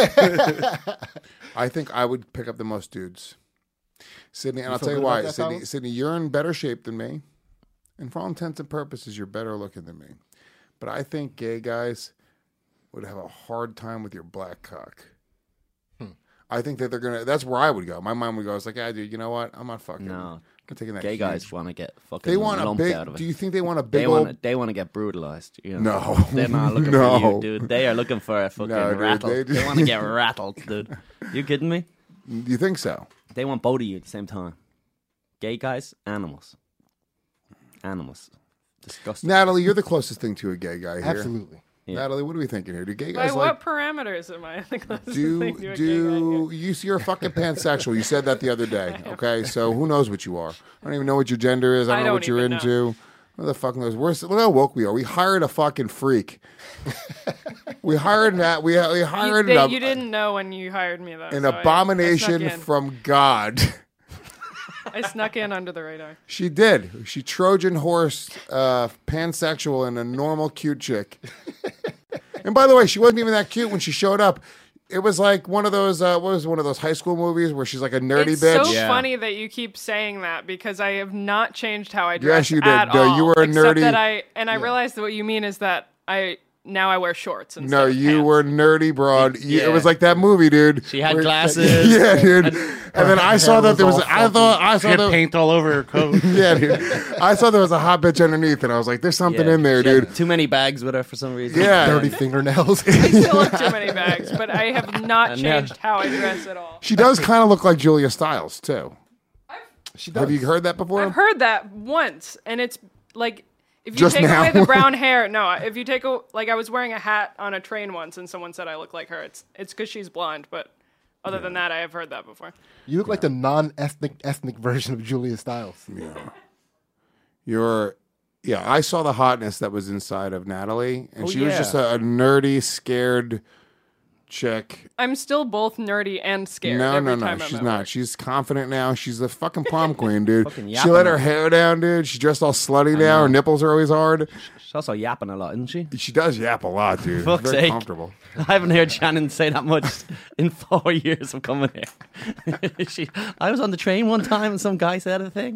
I think I would pick up the most dudes. Sydney, and You I'll feel tell you good about why. that, Sydney, Colin? Sydney, you're in better shape than me. And for all intents and purposes, you're better looking than me. But I think gay guys would have a hard time with your black cock. Hmm. I think that they're going to, that's where I would go. My mind would go, it's like, ah, dude, you know what? I'm not fucking. No. I'm taking that Gay huge- guys want to get fucking They want a lumped big, out of it. do you think they want a big They old, want to. They want to get brutalized. You know? No. they're not looking No. for you, dude. They are looking for a fucking No, dude, rattle. they They, do- want to get rattled, dude. You kidding me? you think so? They want both of you at the same time. Gay guys, animals, animals. Disgusting. Natalie, you're the closest thing to a gay guy here. Absolutely. Yeah. Natalie, what are we thinking here? Do gay By guys what like parameters am I the closest do thing to a gay guy do here? you you're a fucking pansexual? You said that the other day. Okay, so who knows what you are? I don't even know what your gender is. I don't, I know don't what you're even into. Who the fuck knows? We're look how woke we are. We hired a fucking freak. we hired that. We we You, hired they- an, you didn't know when you hired me, though. an so I- I abomination snuck in. from God. I snuck in under the radar. She did. She Trojan horse uh, pansexual and a normal cute chick. And by the way, she wasn't even that cute when she showed up. It was like one of those. Uh, what was one of those high school movies where she's like a nerdy It's bitch? so Yeah. funny that you keep saying that because I have not changed how I dress. Yes, you did. At No, all, you were a except nerdy- That I and I realized that what you mean is that I now I wear shorts. Instead No, of you pants. were nerdy broad. You- Yeah. It was like that movie, dude. She had Where- glasses. Yeah, dude. And, then I saw hair that was there was. all I thought I She saw had the paint all over her coat. Yeah, dude. I saw there was a hot bitch underneath, and I was like, "There's something Yeah. in there, She had dude." Too many bags with her for some reason. Yeah. Dirty fingernails. I still have too many bags, but I have not And now- changed how I dress at all. She does kind of look like Julia Stiles too. She does. Have you heard that before? I've heard that once, and it's like if you Just take now? away the brown hair. No, if you take a like I was wearing a hat on a train once, and someone said I look like her. It's it's because she's blonde, but other than that, I have heard that before. You look like the non-ethnic ethnic version of Julia Stiles. Yeah. You're, yeah. I saw the hotness that was inside of Natalie, and Oh, she was yeah. just a, a nerdy, scared chick. I'm still both nerdy and scared. No, every no, no. time I'm She's at not. work. She's confident now. She's the fucking prom queen, dude. Fucking She yapping let her up. hair down, dude. She's dressed all slutty now. Her nipples are always hard. She's also yapping a lot, isn't she? She does yap a lot, dude. Fuck's Very sake. comfortable. I haven't heard Shannon say that much in four years of coming here. she, I was on the train one time and some guy said a thing.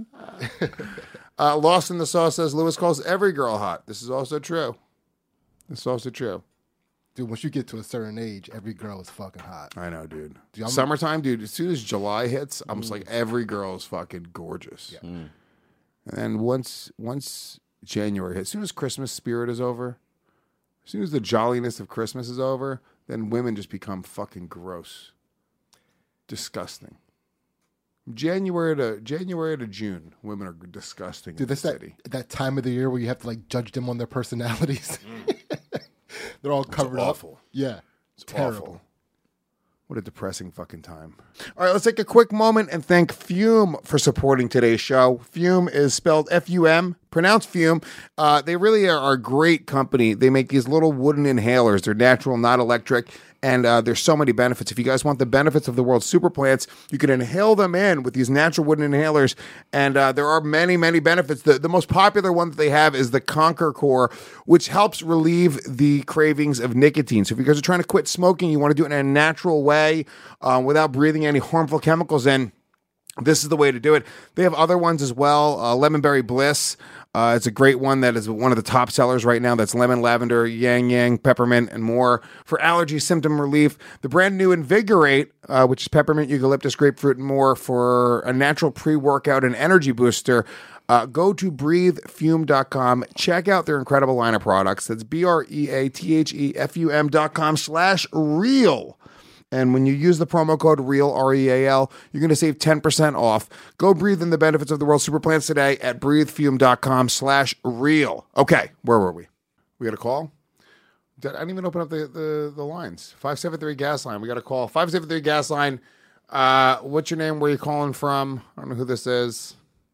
Uh, Lost in the Sauce says Lewis calls every girl hot. This is also true. This is also true. Dude, once you get to a certain age, every girl is fucking hot. I know, dude. Dude, I'm- Summertime, dude. As soon as July hits, I'm Mm. just like every girl is fucking gorgeous. And then once once January hits, as soon as Christmas spirit is over, as soon as the jolliness of Christmas is over, then women just become fucking gross, disgusting. January to January to June, women are disgusting. Dude, in the that's that, city. that time of the year where you have to like judge them on their personalities. They're all covered awful. up. Yeah. It's terrible. awful. What a depressing fucking time. All right, let's take a quick moment and thank Fume for supporting today's show. Fume is spelled F U M, pronounced Fume. Uh, they really are a great company. They make these little wooden inhalers. They're natural, not electric, and uh, there's so many benefits. If you guys want the benefits of the world's super plants, you can inhale them in with these natural wooden inhalers, and uh, there are many, many benefits. The, the most popular one that they have is the Conquer Core, which helps relieve the cravings of nicotine. So if you guys are trying to quit smoking, you want to do it in a natural way uh, without breathing any harmful chemicals in, this is the way to do it. They have other ones as well. Uh, Lemon Berry Bliss. Uh, it's a great one that is one of the top sellers right now. That's lemon, lavender, yang yang, peppermint, and more. For allergy symptom relief, the brand new Invigorate, uh, which is peppermint, eucalyptus, grapefruit, and more for a natural pre-workout and energy booster. Uh, go to breathe fume dot com. Check out their incredible line of products. That's B R E A T H E F U M dot com slash real. And when you use the promo code REAL, R E A L, you're going to save ten percent off. Go breathe in the benefits of the world's super plants today at breathe fume dot com slash real. Okay, where were we? We got a call? Did, I didn't even open up the, the, the lines. five seven three gas line. We got a call. five seven three gas line. Uh, what's your name? Where are you calling from? I don't know who this is.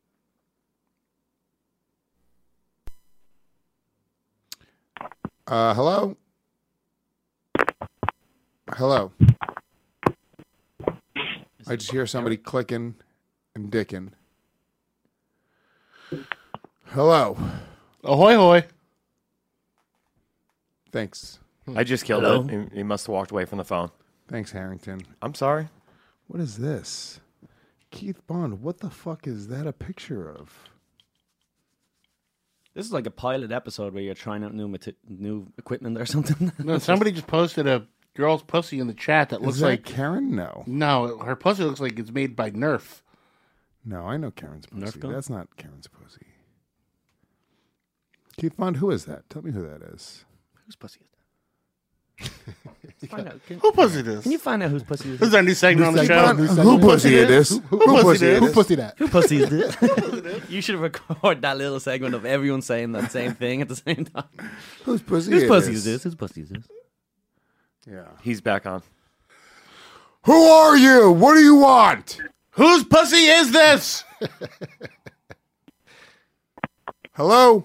Uh, hello? Hello. I just hear somebody clicking and dicking. Hello. Ahoy, hoy. Thanks. I just killed Hello? it. He, he must have walked away from the phone. Thanks, Harrington. I'm sorry. What is this? Keith Bond, what the fuck is that a picture of? This is like a pilot episode where you're trying out new mati- new equipment or something. No, somebody just posted a girl's pussy in the chat that looks Is that like Karen? No. No, her pussy looks like it's made by Nerf. No, I know Karen's pussy. Nerf gun? That's not Karen's pussy. Keith Bond, who is that? Tell me who that is. Whose pussy is that? Find out. Can, Who pussy it is? Can you find out whose pussy is This is our new segment on the Keith show. Bond, who pussy it is? Who pussy it Who is? pussy that? Who pussy is this? You should record that little segment of everyone saying that same thing at the same time. Whose pussy Whose it pussy is? is this? Whose pussy is this? Yeah. He's back on. Who are you? What do you want? Whose pussy is this? Hello?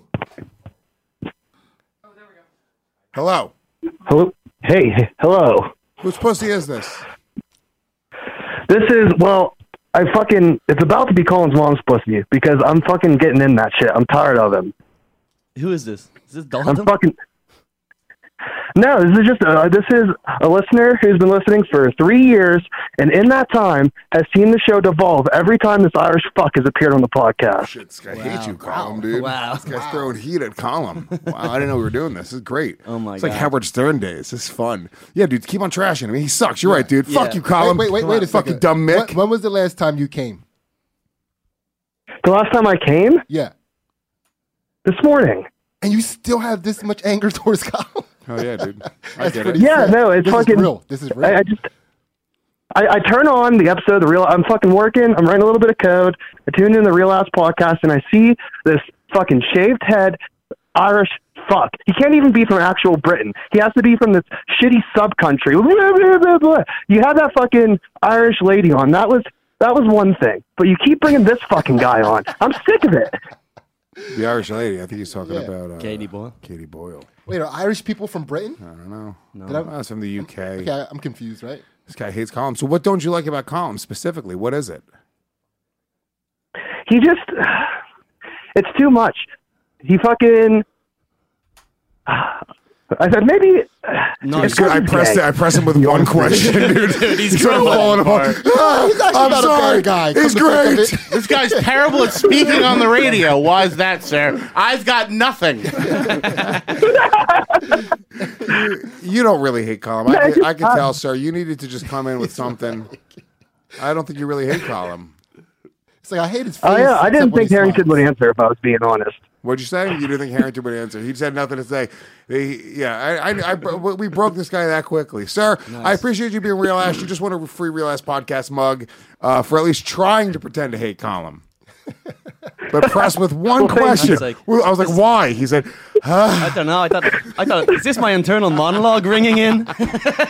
Hello? Hello. Hey, hello. Whose pussy is this? This is, well, I fucking, it's about to be Colin's mom's pussy because I'm fucking getting in that shit. I'm tired of him. Who is this? Is this I'm Dalton? fucking, No, this is just uh, this is a listener who's been listening for three years, and in that time has seen the show devolve every time this Irish fuck has appeared on the podcast. Shit, this guy hates you, Colin, dude. Wow. This guy's throwing heat at Colin. Wow, I didn't know we were doing this. This is great. Oh my it's god, it's like Howard Stern days. This is fun. Yeah, dude, keep on trashing him. He sucks. You're right, dude. Yeah. Fuck you, Colin. Wait, wait, wait, wait a fucking second. dumb Mick. When, when was the last time you came? The last time I came? Yeah. This morning. And you still have this much anger towards Colin? Oh yeah, dude. I That's get pretty it. Yeah, sad. no, it's this fucking is real. This is real. I, I just I, I turn on the episode of the real. I'm fucking working. I'm writing a little bit of code. I tune in the Real Ass podcast, and I see this fucking shaved head Irish fuck. He can't even be from actual Britain. He has to be from this shitty sub-country. Blah, blah, blah, blah. You had that fucking Irish lady on. That was that was one thing. But you keep bringing this fucking guy on. I'm sick of it. The Irish lady. I think he's talking Yeah. about uh, Katie Boyle. Katie Boyle. Wait, are Irish people from Britain? I don't know. No. Did I- That's from the U K. Okay, I'm confused, right? This guy hates Colin. So what don't you like about Colin specifically? What is it? He just it's too much. He fucking I said maybe No, It's good. I pressed it. I pressed him with one question, dude. Dude, he's sort of growing falling apart. Ah, He's actually I'm not a sorry. bad guy. He's Come to think of great. it. This guy's terrible at speaking on the radio. Why is that, sir? I've got nothing. You don't really hate Colin. Yeah, I, I can, I just- can tell, sir. You needed to just come in with something. I don't think you really hate Colin. It's like I hate his face. Oh yeah, I except didn't when think he Harrington smiles. would answer if I was being honest. What'd you say? You didn't think Harrington would answer. He just had nothing to say. He, yeah, I, I, I, we broke this guy that quickly. Sir, I appreciate you being Real Ass. You just want a free Real Ass podcast mug uh, for at least trying to pretend to hate Colin. But press with one Well, thank question. you. Like, Well, I was like, why? He said, I don't know. I thought. I thought. Is this my internal monologue ringing in? all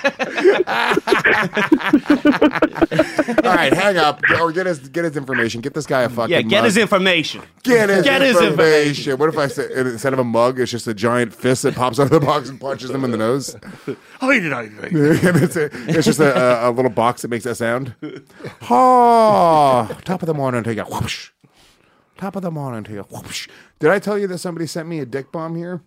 right, hang up. Or get his, get his information. Get this guy a fucking Yeah, get mug. his information. Get his Get his information. What if I say, instead of a mug, it's just a giant fist that pops out of the box and punches him in the nose? Oh, you did, oh, you did. And it's, a, it's just a, a, a little box that makes that sound. Oh, top of the morning to you. Whoosh. Top of the morning to you. Whoosh. Did I tell you that somebody sent me a dick bomb here?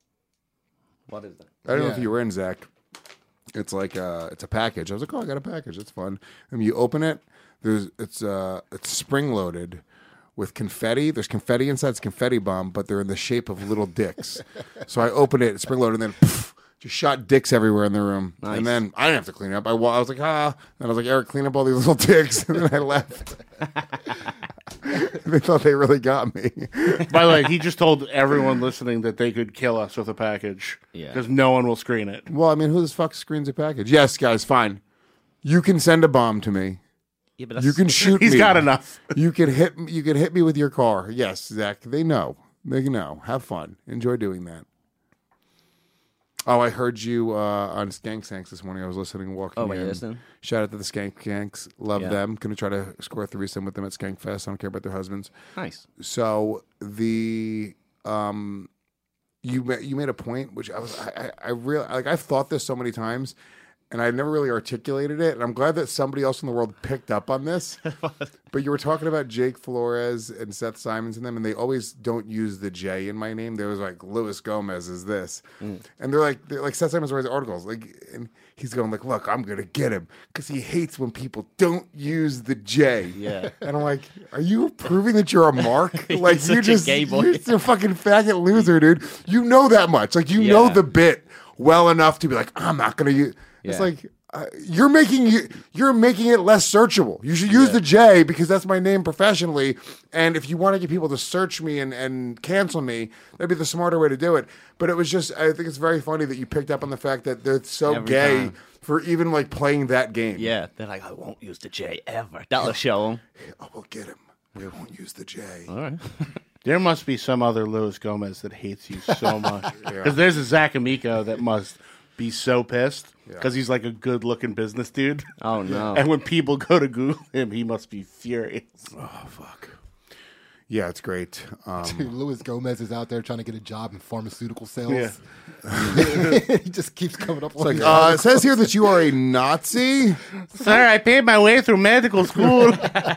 What is that? I don't know Yeah. if you were in, Zach. It's like uh, it's a package. I was like, oh, I got a package. It's fun. And you open it. There's it's uh it's spring loaded with confetti. There's confetti inside. It's confetti bomb, but they're in the shape of little dicks. So I opened it, spring loaded, and then poof, just shot dicks everywhere in the room. Nice. And then I didn't have to clean up. I, wa- I was like, ah. And I was like, Eric, clean up all these little dicks. And then I left. They thought they really got me. By the way, he just told everyone listening that they could kill us with a package. Yeah. Because no one will screen it. Well, I mean, who the fuck screens a package? Yes, guys, fine. You can send a bomb to me. Yeah, but that's, You can shoot He's me. got enough. You can hit. You can hit me with your car. Yes, Zach. They know. They know. Have fun. Enjoy doing that. Oh, I heard you uh, on Skank Sanks this morning. I was listening, walking Oh, were you in. listening? Shout out to the Skank Sanks. Love Yeah. them. Going to try to score a threesome with them at Skank Fest. I don't care about their husbands. Nice. So the um, you ma- you made a point, which I was I I, I real like I've thought this so many times, and I never really articulated it. And I'm glad that somebody else in the world picked up on this. But you were talking about Jake Flores and Seth Simons and them, and they always don't use the J in my name. They was like Luis Gomez is this, Mm. and they're like they're like Seth Simons writes articles like, and he's going like, look, I'm gonna get him because he hates when people don't use the J. Yeah. And I'm like, are you proving that you're a mark? Like such you a just gay boy. you're just a fucking faggot loser, dude. You know that much. Like you know Yeah. the bit well enough to be like, I'm not gonna use. It's Yeah. like. Uh, you're making you you're making it less searchable. You should use the J because that's my name professionally. And if you want to get people to search me and, and cancel me, that'd be the smarter way to do it. But it was just I think it's very funny that you picked up on the fact that they're so Every gay time. for even like playing that game. Yeah, they're like, I won't use the J ever. That'll show them. I will get him. We won't use the J. All right. There must be some other Luis Gomez that hates you so much. Because there's a Zach Amico that must be so pissed because he's like a good looking business dude. Oh, no. And when people go to Google him, he must be furious. Oh fuck. Yeah, it's great. Um, Dude, Luis Gomez is out there trying to get a job in pharmaceutical sales. Yeah. He just keeps coming up. it's like, uh, it says here that you are a Nazi. Sir, I paid my way through medical school.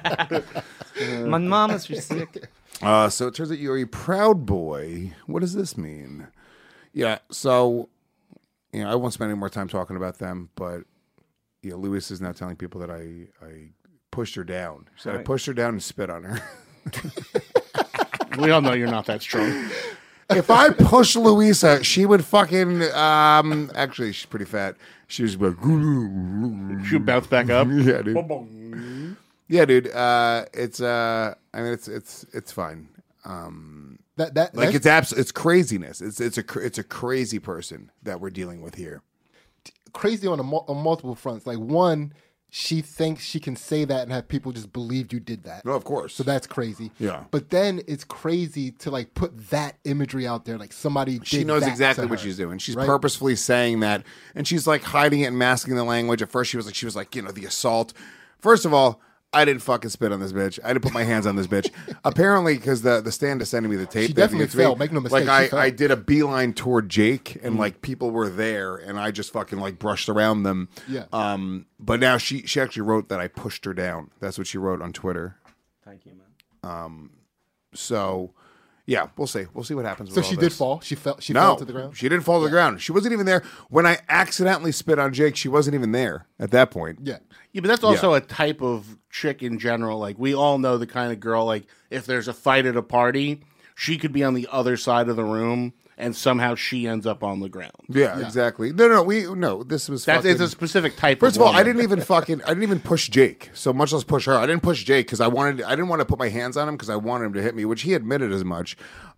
My mom is sick. Uh, so it turns out you're a proud boy. What does this mean? Yeah, so you know, I won't spend any more time talking about them, but you know, Luis is now telling people that I I pushed her down. He said I Right. pushed her down and spit on her. We all know you're not that strong. If I push Louisa, she would fucking. Um, actually, she's pretty fat. She was like, she would bounce back up. Yeah, dude. Yeah, dude. Uh, it's. Uh, I mean, it's it's it's fine. Um, That that like that's- it's abs- It's craziness. It's it's a cr- it's a crazy person that we're dealing with here. crazy on a mul- on multiple fronts. Like one, she thinks she can say that and have people just believe you did that. No, of course. So that's crazy. Yeah. But then it's crazy to like put that imagery out there, like somebody. She did knows that exactly to what her, she's doing. She's right? purposefully saying that, and she's like hiding it and masking the language. At first, she was like, she was like, you know, the assault. First of all, I didn't fucking spit on this bitch. I didn't put my hands on this bitch. Apparently, because the the stand is sending me the tape. She that definitely gets me. fell. Make no mistake, Like she I, fell. I did a beeline toward Jake, and Mm. like people were there, and I just fucking like brushed around them. Yeah. Um. But now she she actually wrote that I pushed her down. That's what she wrote on Twitter. Thank you, man. Um. So. Yeah, we'll see. We'll see what happens. So with she all did this. fall. She fell. She no, fell to the ground. She didn't fall to the ground. She wasn't even there when I accidentally spit on Jake. She wasn't even there at that point. Yeah. Yeah, but that's also a type of chick in general. Like, we all know the kind of girl, like, if there's a fight at a party, she could be on the other side of the room, and somehow she ends up on the ground. Yeah, exactly. No, no, we no. This was That's fucking, it's a specific type. First of of all, I woman. didn't even fucking I didn't even push Jake. So much less push her. I didn't push Jake because I wanted I didn't want to put my hands on him because I wanted him to hit me, which he admitted as much.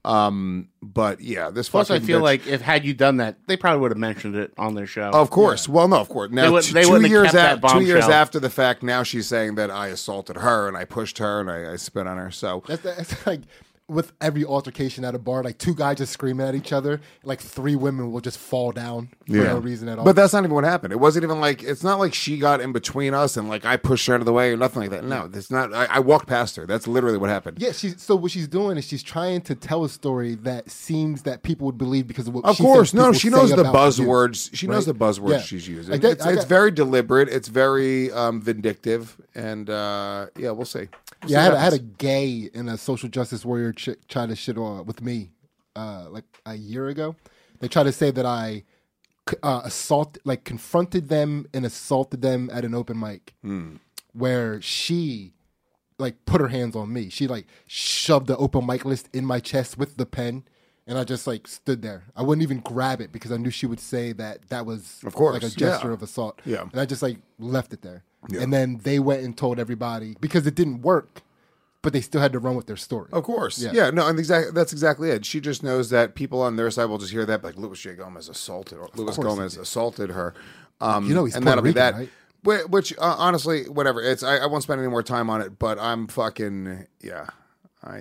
Um, but yeah, this Plus, I fucking feel bitch- like if had you done that, they probably would have mentioned it on their show. Of course. Well, no, of course. Now, They would- t- they two wouldn't have years kept that a- two years bombshell. after the fact, now she's saying that I assaulted her and I pushed her and I, I spit on her. So That's, that's like with every altercation at a bar, like two guys just screaming at each other, like three women will just fall down for no reason at all. But that's not even what happened. It wasn't even like it's not like she got in between us and like I pushed her out of the way or nothing like that. No, it's not. I, I walked past her. That's literally what happened. yeah, she's so what she's doing is she's trying to tell a story that seems that people would believe because of what. Of she course, thinks no. people She say knows the about you, buzzwords. She knows the right? buzzwords Yeah. she's using. I get- it's I it's got- very deliberate. It's very um, vindictive, and uh, yeah, we'll see. We'll see Yeah, I had, what I had a happens. gay and a social justice warrior chick try to shit on with me, uh, like a year ago. They tried to say that I uh, assault, like confronted them and assaulted them at an open mic, Hmm. where she like put her hands on me. She like shoved the open mic list in my chest with the pen. And I just like stood there. I wouldn't even grab it because I knew she would say that that was Of course, like a gesture yeah. of assault. Yeah. And I just like left it there. Yeah. And then they went and told everybody because it didn't work, but they still had to run with their story. Of course, yeah. no, and exactly that's exactly it. She just knows that people on their side will just hear that, like Louis J. Gomez assaulted, or Louis course he Gomez assaulted her. Um, You know he's and Puerto that'll be Rican, that. right? Whi- Which, uh, honestly, whatever. It's I, I won't spend any more time on it, but I'm fucking yeah. I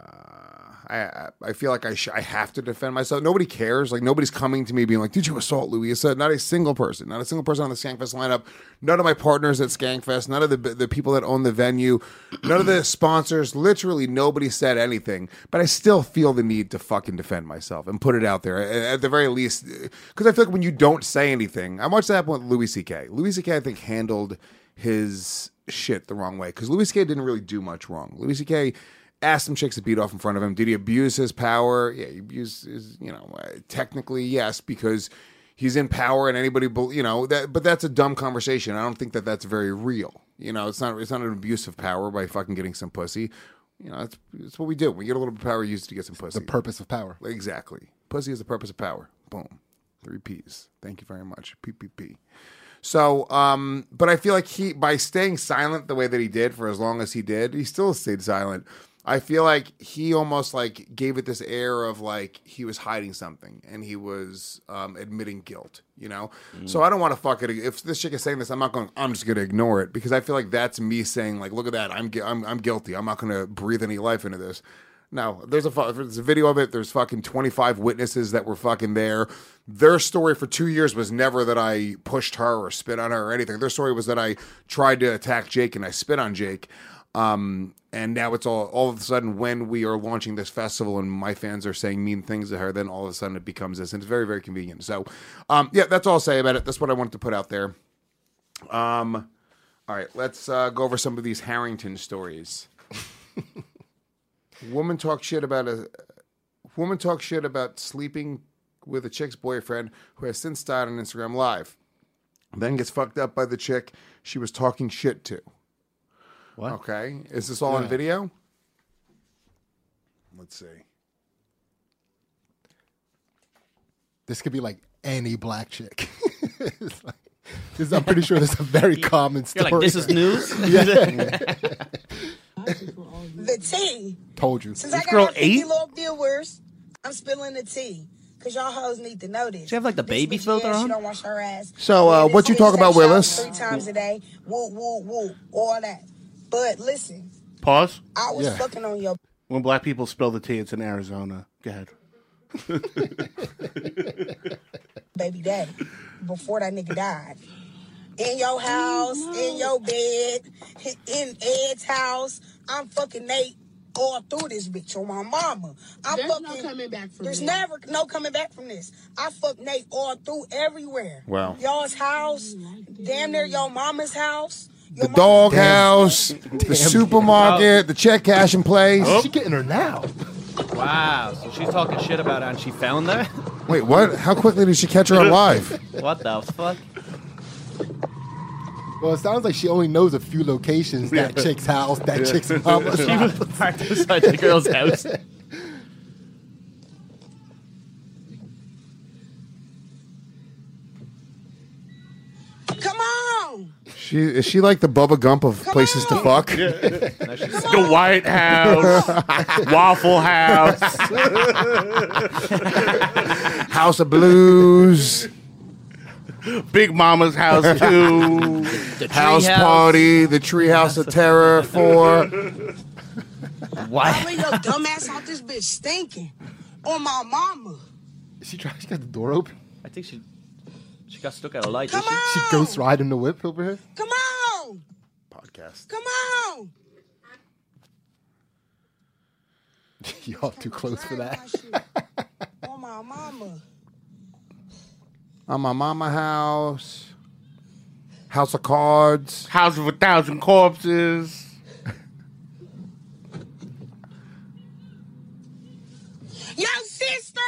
uh, I I feel like I sh- I have to defend myself. Nobody cares. Like nobody's coming to me being like, "Did you assault Louisa?" Not a single person. Not a single person on the Skankfest lineup. None of my partners at Skankfest. None of the the people that own the venue. None of the sponsors. Literally nobody said anything. But I still feel the need to fucking defend myself and put it out there at, at the very least. Because I feel like when you don't say anything, I watched that happen with Louis C K. Louis C K I think handled his shit the wrong way because Louis C K didn't really do much wrong. Louis C K asked some chicks to beat off in front of him. Did he abuse his power? Yeah, he abused his, you know, uh, technically, yes, because he's in power and anybody, bel- you know, that, but that's a dumb conversation. I don't think that that's very real. You know, it's not, it's not an abuse of power by fucking getting some pussy. You know, it's, it's what we do. We get a little bit of power, use it to get some pussy. The purpose of power. Exactly. Pussy is the purpose of power. Boom. Three P's. Thank you very much. P P P. So, um, but I feel like he, by staying silent the way that he did for as long as he did, he still stayed silent. I feel like he almost like gave it this air of like he was hiding something and he was um, admitting guilt, you know? Mm. So I don't want to fuck it. If this chick is saying this, I'm not going, I'm just going to ignore it because I feel like that's me saying like, look at that. I'm, gu- I'm, I'm guilty. I'm not going to breathe any life into this. No, there's a fu- there's a video of it. There's fucking twenty-five witnesses that were fucking there. Their story for two years was never that I pushed her or spit on her or anything. Their story was that I tried to attack Jake and I spit on Jake. Um, and now it's all all of a sudden when we are launching this festival and my fans are saying mean things to her, then all of a sudden it becomes this, and it's very very convenient. So, um, yeah, that's all I'll say about it. That's what I wanted to put out there. Um, all right, let's uh, go over some of these Harrington stories. Woman talk shit about a woman talk shit about sleeping with a chick's boyfriend who has since died on Instagram Live. Then gets fucked up by the chick she was talking shit to. What? Okay. Is this all Yeah. on video? Let's see. This could be like any black chick. It's like, this, I'm pretty sure this is a very common You're story. like, this is news? Yeah. The tea. Told you. Since I got our fifty little viewers, I'm spilling the tea. Because y'all hoes need to know this. She have like the baby This bitch, filter yeah, on? She don't wash her ass. So, uh, Yeah, what this you bitch talk about, take showers Willis? Three times a day. Woo, woo, woo. All that. But listen, Pause. I was Yeah. fucking on your When black people spill the tea, it's in Arizona. Go ahead. baby daddy before that nigga died. In your house, in your bed, in Ed's house. I'm fucking Nate all through this bitch on my mama. I'm There's no fucking, coming back from There's this. never no coming back from this. I fuck Nate all through everywhere. Wow. Y'all's house, damn near your mama's house. The dog house, the supermarket, the check cashing place. Oh, she getting her now. Wow. So she's talking shit about it and she found her? Wait, what? How quickly did she catch her alive? What the fuck? Well, it sounds like she only knows a few locations. That Yeah. chick's house, that Yeah. chick's mama's She house. was parked beside the girl's house. Come on. She is she like the Bubba Gump of places to fuck? The White House, Waffle House, House of Blues, Big Mama's house too, House Party, the Treehouse of Terror four. Why? I leave your dumb ass out this bitch stinking. On my mama. She tried. She got the door open. I think she she got stuck at a light. Come didn't she? She ghost riding the whip over here. Come on. Podcast. Come on. Y'all too close for that. On my mama. On my mama house, House of Cards, House of a Thousand Corpses. Yo, sister.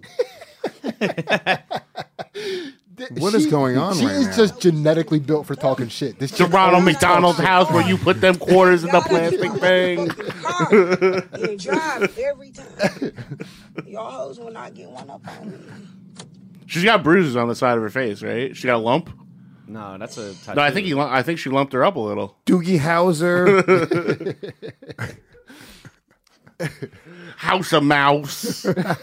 What is going on She right is now? just genetically built for talking shit. This The chick Ronald always McDonald talks shit. house where you put them quarters in the plastic thing. And drive every time. Y'all hoes will not get one up on me. She's got bruises on the side of her face, right? She got a lump. No, that's a tattoo. No, I think he. lu- I think she lumped her up a little. Doogie Howser. House of Mouse.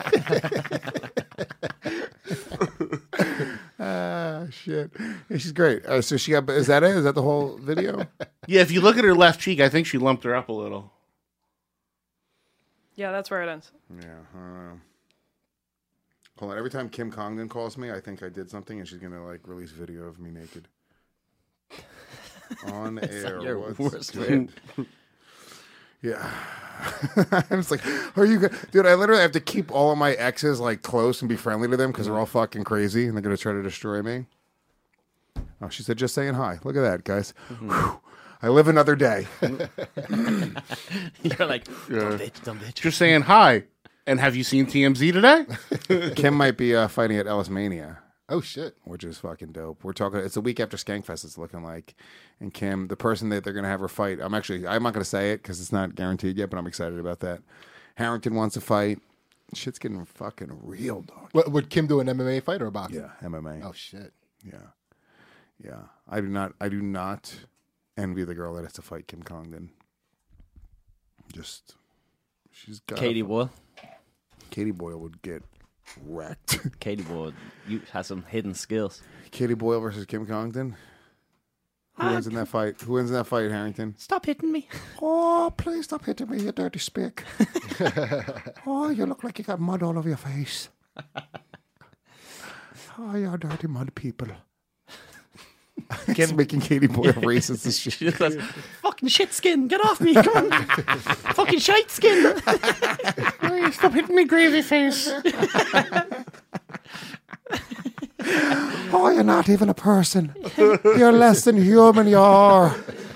Ah, shit. Yeah, she's great. Uh, so she got. Is that it? Is that the whole video? Yeah, if you look at her left cheek, I think she lumped her up a little. Yeah, that's where it ends. Yeah. Uh, hold on. Every time Kim Congdon calls me, I think I did something, and she's gonna like release video of me naked on That's air. your What's worst good? Yeah. I was like, are you, go-? dude? I literally have to keep all of my exes like close and be friendly to them because they're all fucking crazy and they're gonna try to destroy me. Oh, she said, just saying hi. Look at that, guys. Whew. I live another day. You're like, dumb bitch, dumb bitch. Just saying hi. And have you seen T M Z today? Kim might be uh, fighting at Ellis Mania. Oh shit! Which is fucking dope. We're talking. It's a week after Skankfest. It's looking like, and Kim, the person that they're gonna have her fight. I'm actually. I'm not gonna say it because it's not guaranteed yet, but I'm excited about that. Harrington wants to fight. Shit's getting fucking real, dog. What, would Kim do an M M A fight or a boxing? Yeah, M M A. Oh shit! Yeah, yeah. I do not. I do not envy the girl that has to fight Kim Congdon. Just, she's got Katie Boyle. Katie Boyle would get wrecked. Katie Boyle, you has some hidden skills. Katie Boyle versus Kim Congdon. Who wins in that fight? Who wins in that fight, Harrington? Stop hitting me. Oh, please stop hitting me, you dirty spick. Oh, you look like you got mud all over your face. Oh, you're dirty mud people. It's making Katie Boyle racist as shit. She just says, fucking shit skin, get off me, come on. Fucking shite skin. Stop hitting me, gravy face. Oh, you're not even a person. You're less than human, you are.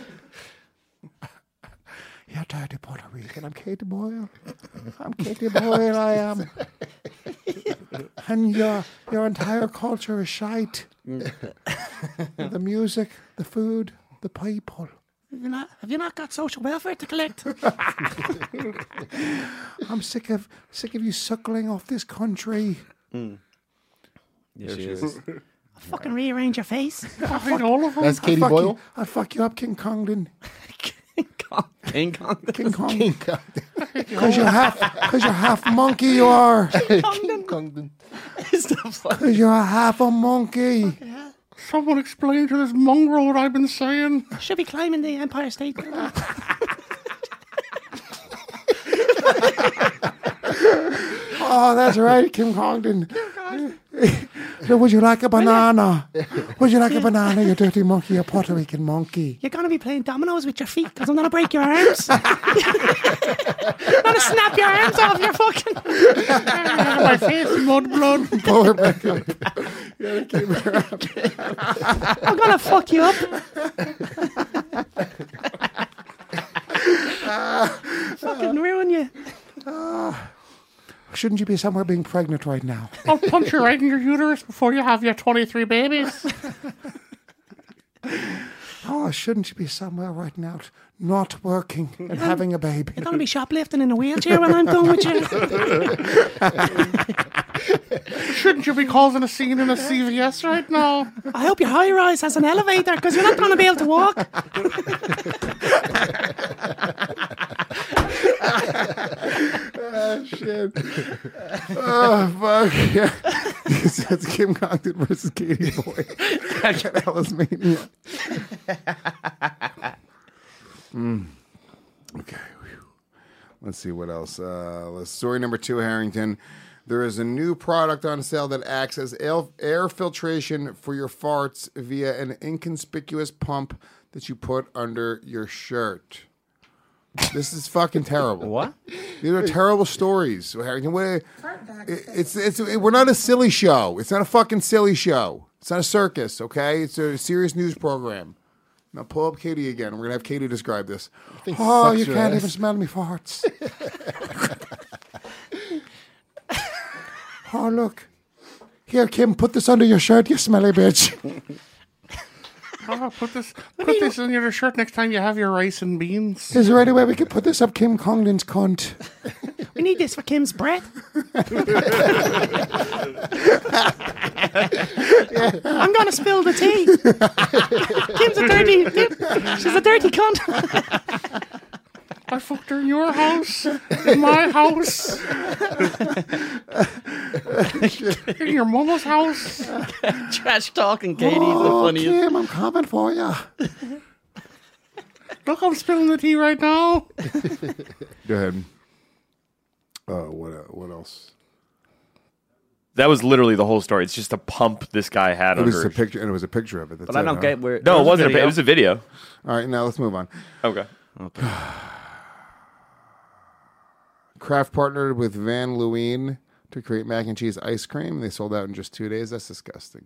You're dirty Puerto Rican. I'm Katie Boyle. I'm Katie Boyle, I am. and your your entire culture is shite. The music, the food, the people. Have you not, have you not got social welfare to collect? I'm sick of sick of you suckling off this country. Mm. Yes, she There is. she is. I'll fucking rearrange your face. I'll fuck, all of them. That's Katie I'll fuck Boyle? You, I'll fuck you up, King Kongdon. King Kong. King Kong. King Kong. Because you're half, because you're half monkey. You are. King Kongdon. Because you're a half a monkey. Someone explain to this mongrel what I've been saying. Should be climbing the Empire State Building. Oh, that's right, Kim Kongdon. So would you like a banana? Would you like a banana, you dirty monkey, you Puerto Rican monkey? You're going to be playing dominoes with your feet because I'm going to break your arms. I'm going to snap your arms off your fucking... My face, mud blood. Pull her back up. I'm going to fuck you up. Fucking ruin you. Shouldn't you be somewhere being pregnant right now? I'll punch you right in your uterus before you have your twenty-three babies. Oh, shouldn't you be somewhere right now not working and having a baby? You're going to be shoplifting in a wheelchair when I'm done with you. Shouldn't you be causing a scene in a C V S right now? I hope your high rise has an elevator because you're not going to be able to walk. Oh, shit. Oh, fuck. Yeah. That's Kim Kongdon versus Katie Boy. That was mania. mm. Okay. Let's see what else. Uh, let's, story number two, Harrington. There is a new product on sale that acts as air filtration for your farts via an inconspicuous pump that you put under your shirt. This is fucking terrible. What? These are terrible stories, Harrington. We're, it's, it's, it, we're not a silly show. It's not a fucking silly show. It's not a circus, okay? It's a serious news program. Now pull up Katie again. We're going to have Katie describe this. Oh, you can't even smell me farts. Oh, look. Here, Kim, put this under your shirt, you smelly bitch. Oh, put this put this in your shirt next time you have your rice and beans. Is there any way we could put this up Kim Kongdon's cunt? We need this for Kim's breath. I'm going to spill the tea. Kim's a dirty... Kim, she's a dirty cunt. I fucked her in your house, in my house, in your mama's house. Trash talking, Katie's the Oh, funniest. Kim, I'm coming for you. Look, I'm spilling the tea right now. Go ahead. Oh, what, uh, what else? That was literally the whole story. It's just a pump this guy had It under was a his- picture, and it was a picture of it. That's But I it, don't huh? get where... No, it there wasn't. A, video. it was a video. All right, now let's move on. Okay. Okay. Kraft partnered with Van Leeuwen to create mac and cheese ice cream. They sold out in just two days. That's disgusting.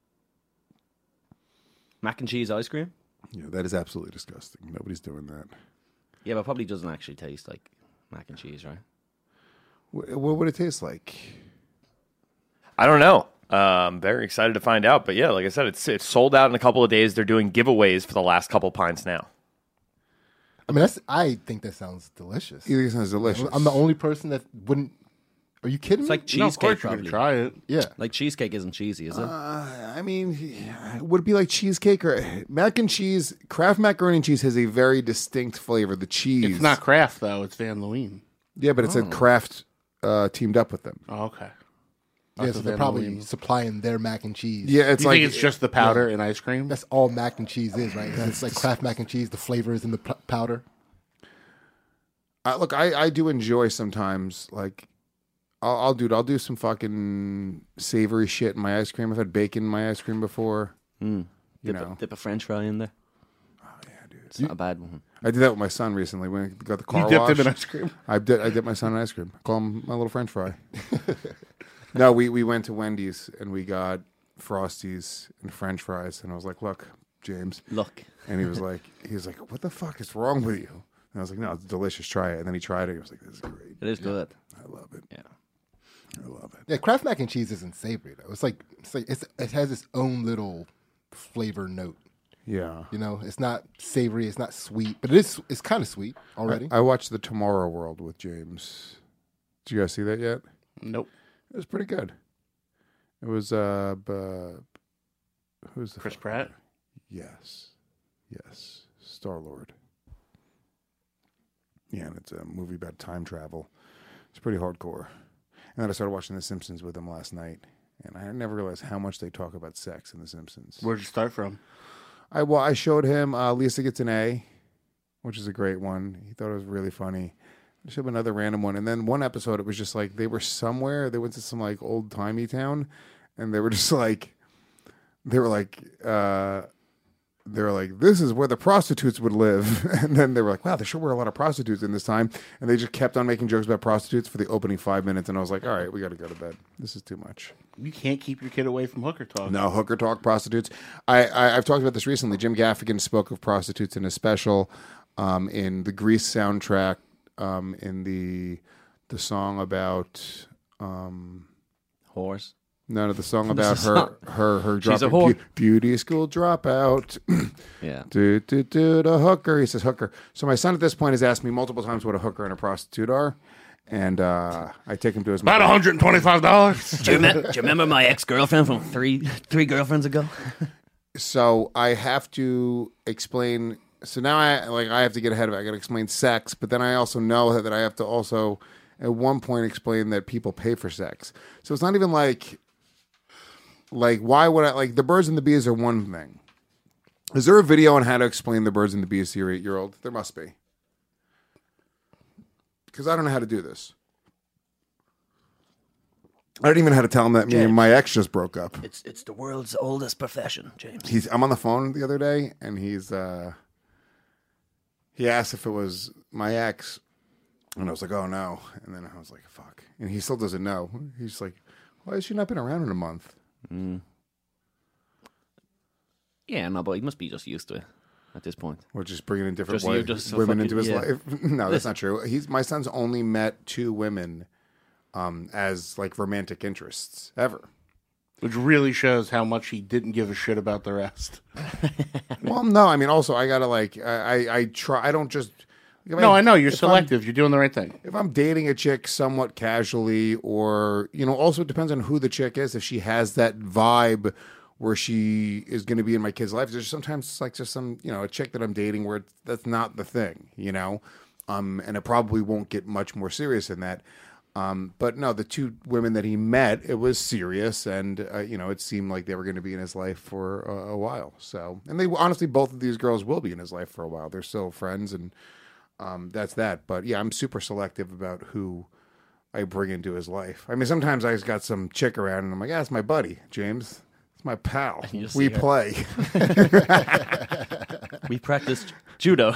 Mac and cheese ice cream? Yeah, that is absolutely disgusting. Nobody's doing that. Yeah, but it probably doesn't actually taste like mac and cheese, right? What, what would it taste like? I don't know. Um, very excited to find out. But yeah, like I said, it's it's sold out in a couple of days. They're doing giveaways for the last couple pints now. I mean, that's. I think that sounds delicious. You think it sounds delicious? I'm the only person that wouldn't. Are you kidding It's me? like cheesecake, probably. Try it. Yeah. Like cheesecake isn't cheesy, is it? Uh, I mean, yeah, would it be like cheesecake or mac and cheese? Kraft macaroni and cheese has a very distinct flavor. The cheese. It's not Kraft though. It's Van Leeuwen. Yeah, but it's a Kraft uh, teamed up with them. Oh, okay. Yeah, That's so a they're Van probably Leeuwen. supplying their mac and cheese. Yeah, it's you like think it's just the powder and ice cream? That's all mac and cheese is, right? It's like Kraft mac and cheese. The flavor is in the p- powder. Uh, look, I, I do enjoy sometimes, like, I'll, I'll do I'll do some fucking savory shit in my ice cream. I've had bacon in my ice cream before. Mm. You Dip, know. a, dip a French fry in there. Oh, yeah, dude. It's not a bad one. I did that with my son recently when we got the car You dipped wash. him in ice cream? I did. I dipped my son in ice cream. I call him my little French fry. No, we, we went to Wendy's and we got Frosties and French fries, and I was like, "Look, James, look." And he was like, he was like, "What the fuck is wrong with you?" And I was like, "No, it's delicious. Try it." And then he tried it. He was like, "This is great. It is good. I love it." Yeah. I love it. Yeah, Kraft mac and cheese isn't savory though. It's like it's like it's, it has its own little flavor note. Yeah. You know, it's not savory, it's not sweet, but it is. It's kind of sweet already. I, I watched The Tomorrow World with James. Did you guys see that yet? Nope. It was pretty good. It was uh, b- who's the Chris fuck? Pratt? Yes, yes, Star Lord. Yeah, and it's a movie about time travel. It's pretty hardcore. And then I started watching The Simpsons with him last night, and I never realized how much they talk about sex in The Simpsons. Where'd you start from? I well, I showed him uh, Lisa Gets an A, which is a great one. He thought it was really funny. I showed him another random one, and then one episode it was just like they were somewhere. They went to some like old timey town, and they were just like, they were like, uh, they were like, this is where the prostitutes would live. And then they were like, wow, there sure were a lot of prostitutes in this time. And they just kept on making jokes about prostitutes for the opening five minutes. And I was like, all right, we got to go to bed. This is too much. You can't keep your kid away from hooker talk. No, hooker talk, prostitutes. I, I, I've talked about this recently. Jim Gaffigan spoke of prostitutes in a special um, in the Grease soundtrack, um, in the the song about... Um, Horse. No, no, the song The about song. her, her, her She's a dropping whore. beau- beauty school dropout. Yeah. Do, do, do, the hooker. He says hooker. So my son at this point has asked me multiple times what a hooker and a prostitute are. And uh, I take him to his... About one hundred twenty-five dollars. Do you, me- do you remember my ex-girlfriend from three three girlfriends ago? So I have to explain... So now I like I have to get ahead of it. I got to explain sex, but then I also know that I have to also at one point explain that people pay for sex. So it's not even like... Like, why would I... Like, the birds and the bees are one thing. Is there a video on how to explain the birds and the bees to your eight-year-old? There must be. Because I don't know how to do this. I don't even know how to tell him that me and James. my ex just broke up. It's it's the world's oldest profession, James. He's. I'm on the phone the other day, and he's... Uh, he asked if it was my ex, and I was like, oh, no. And then I was like, fuck. And he still doesn't know. He's like, why has she not been around in a month? Mm. Yeah, no, but he must be just used to it at this point. We're just bringing in different Just you, wife- just so women fucking- into his yeah. life. No, that's not true. He's my son's only met two women um, as like romantic interests ever. Which really shows how much he didn't give a shit about the rest. Well, no, I mean, also I gotta like I I, I try. I don't just. if No, I know, you're if selective. I'm- You're doing the right thing. If I'm dating a chick somewhat casually, or you know, also it depends on who the chick is. If she has that vibe where she is going to be in my kid's life, there's sometimes it's like just some you know a chick that I'm dating where it's, that's not the thing, you know, um, and it probably won't get much more serious than that. Um, but no, the two women that he met, it was serious, and uh, you know, it seemed like they were going to be in his life for a, a while. So, and they honestly, both of these girls will be in his life for a while. They're still friends, and um, that's that. But yeah, I'm super selective about who I bring into his life. I mean, sometimes I just got some chick around, and I'm like, ah, it's my buddy, James. It's my pal. You We see her. play. We practiced judo.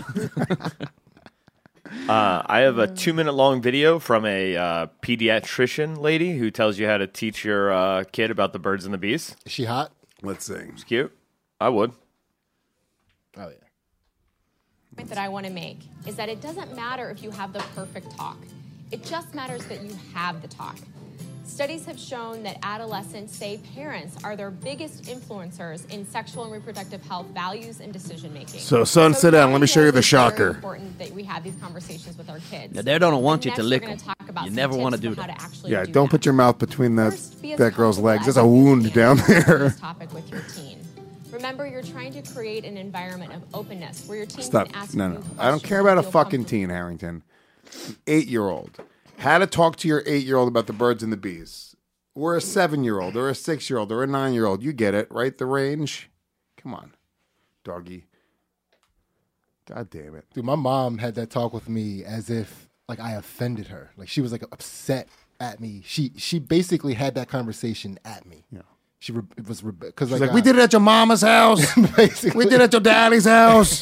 Uh, I have a two-minute long video from a uh, pediatrician lady who tells you how to teach your uh, kid about the birds and the bees. Is she hot? Let's see. It's cute. I would. Oh, yeah. point that I want to make is that it doesn't matter if you have the perfect talk. It just matters that you have the talk. Studies have shown that adolescents say parents are their biggest influencers in sexual and reproductive health values and decision making. So, son, sit down. Let me show you the It's very shocker. important that we have these conversations with our kids. Yeah, they don't want you And to next, lick we're gonna them. talk about You some never tips want to do for how that. to actually Yeah, do don't that. put your mouth between that First, be as that girl's comfortable legs. There's as a you wound can down with there. this topic with your teen. Remember, you're trying to create an environment of openness where your teen Stop. can ask No, you no. questions I don't care about a and feel fucking teen, Harrington. Eight-year-old. How to talk to your eight-year-old about the birds and the bees. Or a seven-year-old, or a six-year-old, or a nine-year-old. You get it, right? The range. Come on, doggy. God damn it. Dude, my mom had that talk with me as if like I offended her. Like she was like upset at me. She she basically had that conversation at me. Yeah. She re- it was because She's like, like, we did it at your mama's house. We did it at your daddy's house.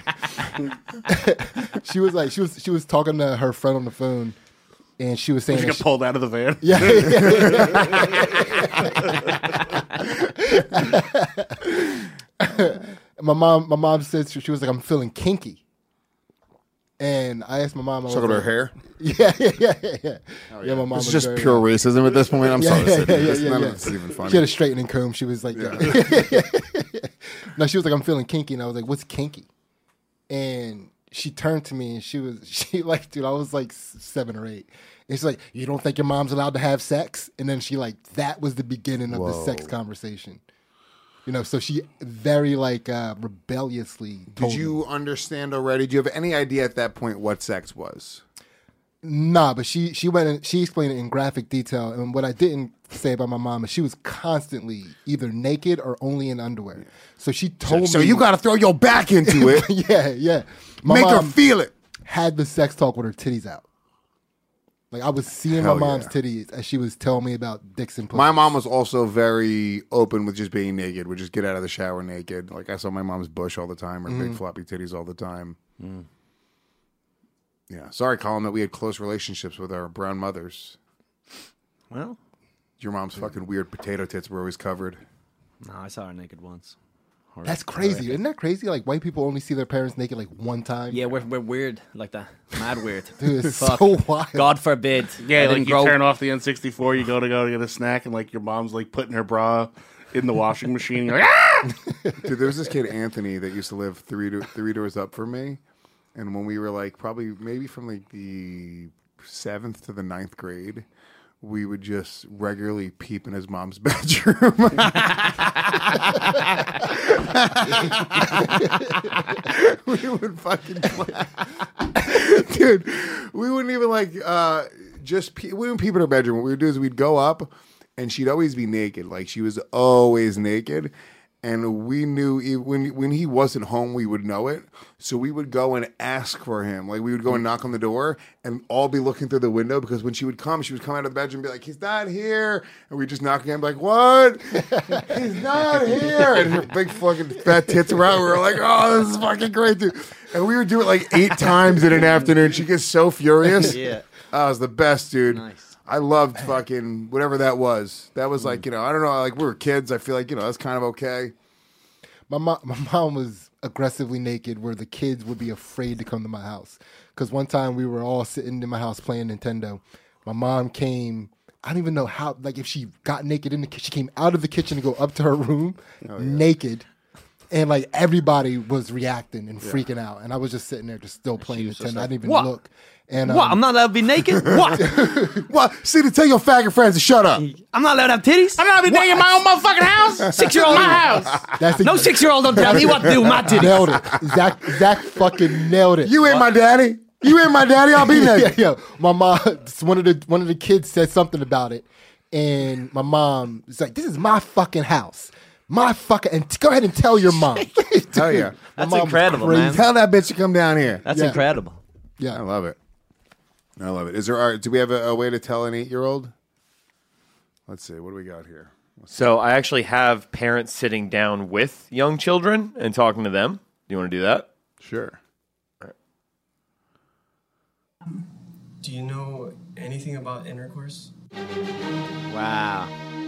she was like she was she was talking to her friend on the phone, and she was saying She that got pulled out of the van. Yeah. my mom, my mom said she, she was like, I'm feeling kinky, And I asked my mom. I was Suckled her like- hair? Yeah, yeah, yeah, yeah. Yeah, yeah my mom This is was just very, pure uh, racism at this point. I'm yeah, sorry to Yeah, say yeah, that. yeah, It's yeah, none yeah. of this is even funny. She had a straightening comb. She was like, Yeah. no, she was like, I'm feeling kinky. And I was like, what's kinky? And she turned to me and she was, she like, dude, I was like s- seven or eight. And she's like, you don't think your mom's allowed to have sex? And then she like, that was the beginning of the sex Whoa. conversation. You know, so she very like uh, rebelliously told Did me. you understand already? Do you have any idea at that point what sex was? Nah, but she she went and she explained it in graphic detail. And what I didn't say about my mom is she was constantly either naked or only in underwear. So she told So me. you got to throw your back into it. yeah, yeah. My Make her mom feel it. Had the sex talk with her titties out. Like I was seeing Hell my mom's yeah. titties as she was telling me about dicks and pussies. My mom was also very open with just being naked. Would just get out of the shower naked. Like I saw my mom's bush all the time, her big Mhm. floppy titties all the time. Yeah, sorry, Colin, that we had close relationships with our brown mothers. Well, your mom's fucking weird potato tits were always covered. No, I saw her naked once. Horrific. That's crazy. Horrific. Isn't that crazy? Like white people only see their parents naked like one time. Yeah, we're we're weird like that. Mad weird. Dude, it's Fuck. so wild. God forbid. Yeah, I like didn't you grow- turn off the N sixty-four, you go to go to get a snack, and like your mom's like putting her bra in the washing machine. You're like, ah! Dude, there was this kid Anthony that used to live three do- three doors up from me, and when we were like probably maybe from like the seventh to the ninth grade, we would just regularly peep in his mom's bedroom. We would fucking play. Dude, we wouldn't even like uh just pe- we wouldn't peep in her bedroom. What we would do is we'd go up and she'd always be naked. Like she was always naked. And we knew e- when when he wasn't home, we would know it. So we would go and ask for him. Like we would go and knock on the door and all be looking through the window because when she would come, she would come out of the bedroom and be like, "He's not here." And we just knock again, like, "What? He's not here." And her big fucking fat tits were out. We were like, "Oh, this is fucking great, dude." And we would do it like eight times in an afternoon. She gets so furious. Yeah. Oh, it was the best, dude. Nice. I loved fucking whatever that was. That was like, you know, I don't know, like we were kids. I feel like, you know, that's kind of okay. My mom, my mom was aggressively naked where the kids would be afraid to come to my house. Because one time we were all sitting in my house playing Nintendo. My mom came, I don't even know how, like if she got naked in the kitchen, she came out of the kitchen to go up to her room naked. And like everybody was reacting and freaking out. And I was just sitting there just still playing was Nintendo. just I like, didn't even "What? look. And What? um, I'm not allowed to be naked? What? What? See, to tell your faggot friends to shut up. I'm not allowed to have titties? I'm not be naked in my own motherfucking house. Six-year-old. My house. That's No six-year-old don't tell me what to do with my titties. Nailed it. Zach, Zach fucking nailed it. You ain't my daddy. You ain't my daddy. I'll be yeah, naked. yeah. My mom, one of the one of the kids said something about it, and my mom was like, "This is my fucking house, my fucking." And t- go ahead and tell your mom. Hell yeah. My That's mom was incredible, crazy. man. Tell that bitch to come down here. That's Yeah. incredible. I Yeah, love it. I love it. Is there? Are, do we have a, a way to tell an eight-year-old? Let's see. What do we got here? So I actually have parents sitting down with young children and talking to them. Do you want to do that? Sure. Do you know anything about intercourse? Wow.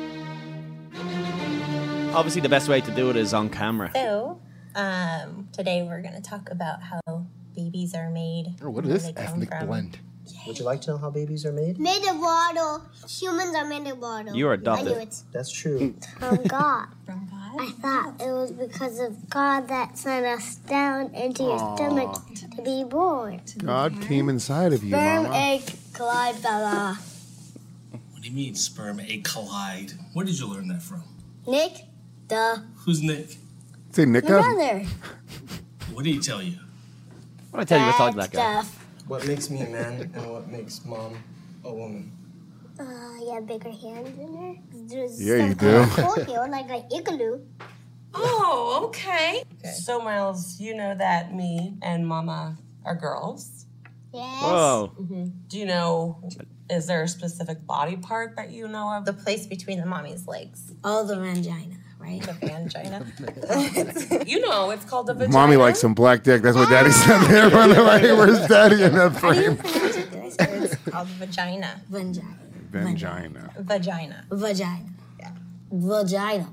Obviously, the best way to do it is on camera. So, um, today we're going to talk about how babies are made. Oh, what where is this they come ethnic from. blend? Would you like to know how babies are made? Made of water. Humans are made of water. You are I adopted. knew it. That's true. From God. From God? I thought it was because of God that sent us down into your Aw. stomach to be born. God came inside of you, Sperm, Mama. egg, collide, fella. What do you mean, sperm, egg collide? Where did you learn that from? Nick, duh. Who's Nick? Say Your Nika. brother. What did he tell you? What did I tell you? Let's talk to Bad that guy. stuff. What makes me a man and what makes mom a woman? Uh, you have bigger hands in her? There's Yeah, you something do. cool here, like an igloo. Oh, okay. So, Miles, you know that me and Mama are girls. Yes. Whoa. Mm-hmm. Do you know, is there a specific body part that you know of? The place between the mommy's legs. Oh, the vagina, right? The vagina. You know, it's called a vagina. Mommy likes some black dick. That's what Daddy said there. By the way, where's Daddy in that How do you frame? pronounce it? Did I say it's called vagina? Vagina. Vagina. Vagina. Vagina. Yeah. Vagina.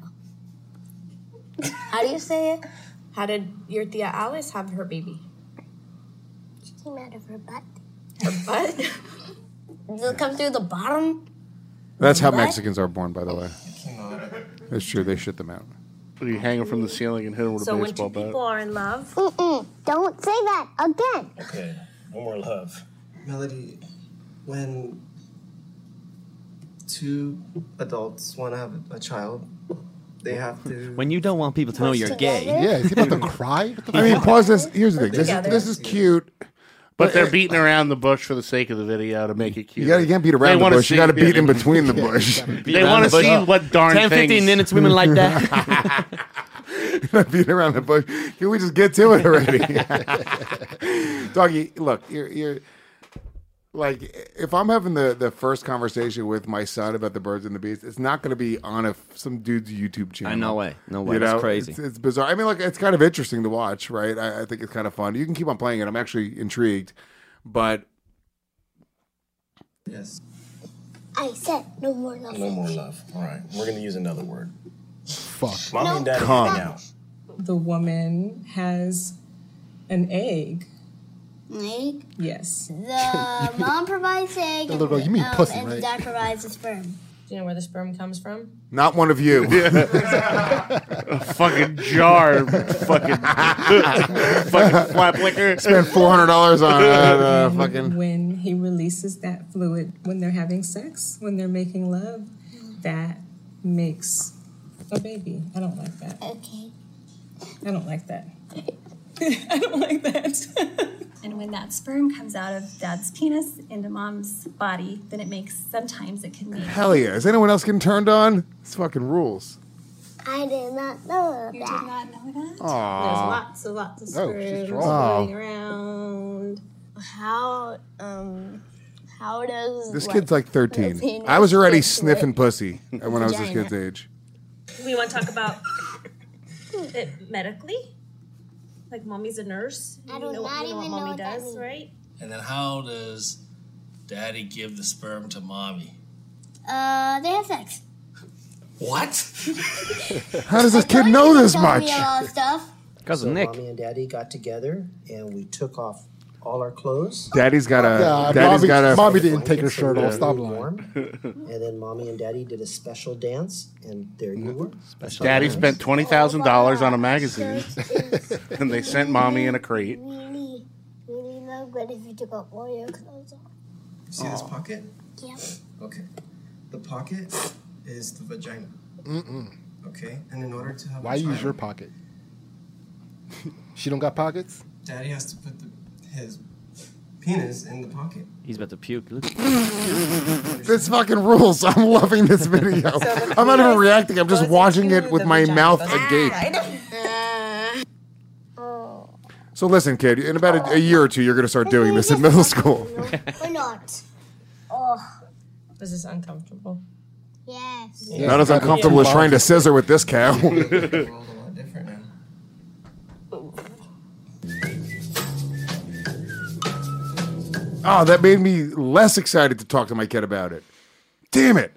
How do you say it? How did your Tia Alice have her baby? Came out of her butt. Her butt? Does it come through the bottom? That's how What? Mexicans are born, by the way. It's true. They shit them out. What, you hang them from the ceiling and hit them with So a when baseball two bat? people are in love, Mm-mm. Don't say that again. Okay, no more love. Melody, when two adults want to have a child, they have to. When you don't want people to know you're gay. Yeah, is he about to cry? What the I mean, fuck? pause this. Here's the thing. This is, Together. this is cute. But they're beating around the bush for the sake of the video to make it cute. You, gotta, you can't beat They around the wanna bush. You see- got to beat in between the bush. They want to see what darn ten, things. fifteen minutes, women like that. Beat around the bush. Can we just get to it already? Doggy, look, you're, you're like, if I'm having the, the first conversation with my son about the birds and the bees, it's not going to be on a some dude's YouTube channel. I no way, no way. That's crazy. It's, it's bizarre. I mean, like, it's kind of interesting to watch, right? I, I think it's kind of fun. You can keep on playing it. I'm actually intrigued, but Yes. I said no more love. No more love. All right, we're gonna use another word. Fuck. Mommy and Daddy Come. hang out. The woman has an egg. Egg. Yes. The mom provides egg. No, no, no, you mean um, pussy, and right? the dad provides the sperm. do you know where the sperm comes from? not one of you. A fucking jar, fucking, fucking flap liquor. Spend four hundred dollars on uh, uh, fucking. When he releases that fluid when they're having sex, when they're making love, that makes a baby. I don't like that. Okay. I don't like that. I don't like that. And when that sperm comes out of dad's penis into mom's body, then it makes, sometimes it can make. Hell yeah. Is anyone else getting turned on? It's fucking rules. I did not know that. You did not know that? There's Aww. lots and lots of Oh, sperm she's floating strong. around. How, um, how does This what, kid's like the thirteen. penis I was already get to sniffing it? pussy when I was this Vagina. kid's age. We want to talk about it medically? Like mommy's a nurse? I You do know, not you know what even know mommy what that does, means. right? And then how does Daddy give the sperm to Mommy? Uh, they have sex. What? How does this kid know this Told much? me a lot of stuff. Cousin so Nick. Mommy and Daddy got together and we took off all our clothes. Daddy's got a. Yeah, Daddy's mommy, got a. mommy didn't take her So shirt we off. were Stop really lying. warm. And then Mommy and Daddy did a special dance, and there you were. Daddy spent twenty thousand dollars on a magazine, and they sent mommy in a crate. Really, really not good if you took off all your clothes off. See this pocket? Yep. Okay. The pocket is the vagina. Mm-mm. Okay. And in order to have Why a use child, your pocket? She don't got pockets? Daddy has to put the, his penis in the pocket. He's about to puke. Look. This fucking rules. I'm loving this video. I'm not even reacting. I'm just watching it with my mouth agape. So listen, kid. In about a, a year or two, you're going to start doing this in middle school. Or not. Oh, Is this uncomfortable? yes. Not as uncomfortable as trying to scissor with this cow. The world a lot different now. Oh, that made me less excited to talk to my kid about it. Damn it.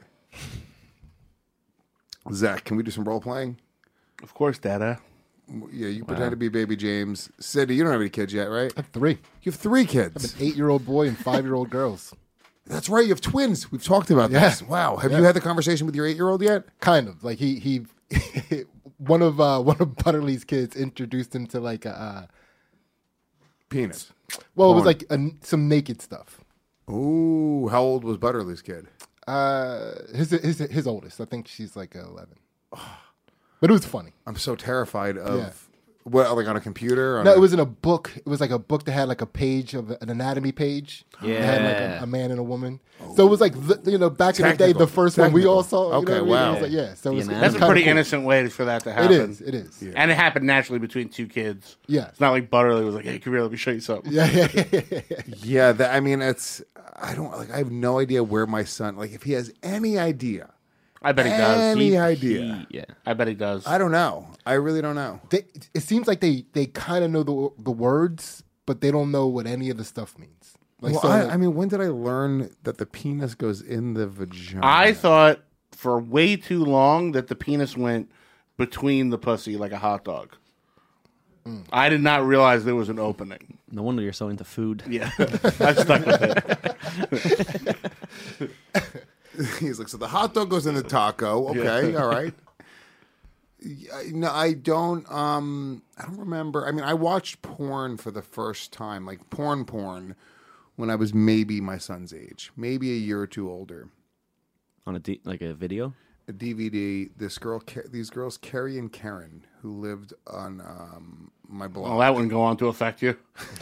Zach, can we do some role playing? Of course, Dada. Yeah, you pretend to be baby James. Cindy, you don't have any kids yet, right? I have three. You have three I kids. have an eight-year-old boy and five-year-old girls. That's right. You have twins. We've talked about Yeah. this. Wow. Have Yeah. you had the conversation with your eight-year-old yet? Kind of. Like he he one of uh, one of Butterly's kids introduced him to like a uh, Penis. well, it was Porn. like a, some naked stuff. Ooh, how old was Butterly's kid? Uh, his his his oldest. I think she's like eleven. But it was funny. I'm so terrified of Yeah. what, like on a computer. On No, a- it was in a book. It was like a book that had like a page of an anatomy page. It had like Yeah. a, a man and a woman. So it was like the, you know back in the day, Technical. the first one we all Technical. saw. You know Okay, what I mean? wow. It was like, yeah. So it was, it was That's a kinda pretty cool. innocent way for that to It happen. is, it is. Yeah. And it happened naturally between two kids. Yeah. It's not like Butterly was like, hey, come here, let me show you something. Yeah, yeah, yeah. Yeah, that, I mean, it's. I don't like. I have no idea where my son. Like, if he has any idea. I bet he does. Any He- idea? Yeah, I bet he does. I don't know. I really don't know. They, it seems like they, they kind of know the the words, but they don't know what any of the stuff means. Like, well, so, I, like- I mean, when did I learn that the penis goes in the vagina? I thought for way too long that the penis went between the pussy like a hot dog. I did not realize there was an opening. No wonder you're so into food. Yeah, I stuck with it. He's like, so the hot dog goes in the taco. Okay, Yeah. all right. Yeah, No, I don't. Um, I don't remember. I mean, I watched porn for the first time, like porn, porn, when I was maybe my son's age, maybe a year or two older. On a D- like a video, a D V D. This girl, Ca- these girls, Carrie and Karen, who lived on um, my block. Well, that wouldn't go on to affect you.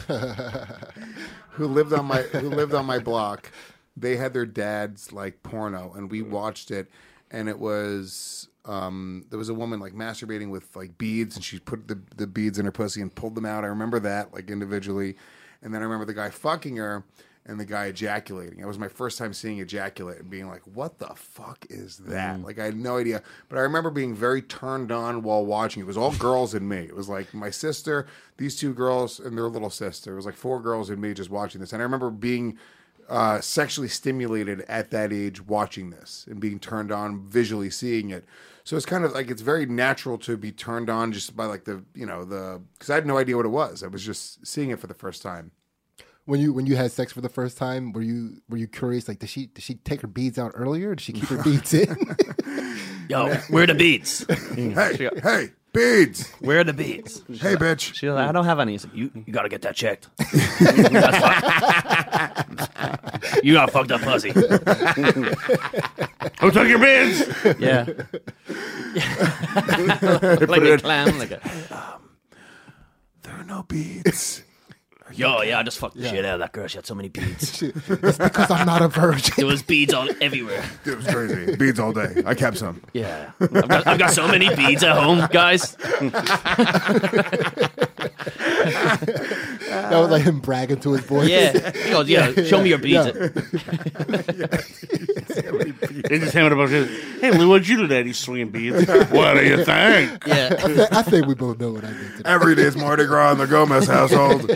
who lived on my who lived on my block. They had their dad's like porno, and we watched it, and it was. Um, there was a woman like masturbating with like beads, and she put the, the beads in her pussy and pulled them out. I remember that like individually, and then I remember the guy fucking her and the guy ejaculating. It was my first time seeing ejaculate and being like, "What the fuck is that?" Mm. Like I had no idea, but I remember being very turned on while watching. It was all girls and me. It was like my sister, these two girls, and their little sister. It was like four girls and me just watching this, and I remember being. Uh, sexually stimulated at that age watching this and being turned on visually seeing it. So it's kind of like it's very natural to be turned on just by like the, you know, the, because I had no idea what it was. I was just seeing it for the first time. When you when you had sex for the first time, were you were you curious? Like, did she did she take her beads out earlier? Or did she keep her beads in? Yo, where are the beads? Hey, hey, beads. Where are the beads? Hey, bitch. She's like, I don't have any. He's like, you, you got to get that checked. You got fucked up pussy. Who took your beads? Yeah. Like Put a it- clam. Like a, There are no beads. Yo, yeah, I just fucked the Yeah. shit out of that girl. She had so many beads. It's because I'm not a virgin. There was beads all everywhere. It was crazy. Beads all day. I kept some. Yeah. I've got, I've got so many beads at home, guys. That was like him bragging to his boys. Yeah. He goes, yeah, show me your beads. They just handed about his. Hey, Lou, what'd you do today? He's swinging beads. What do you think? Yeah. I, th- I think we both know what I did today. Every day's Mardi Gras in the Gomez household.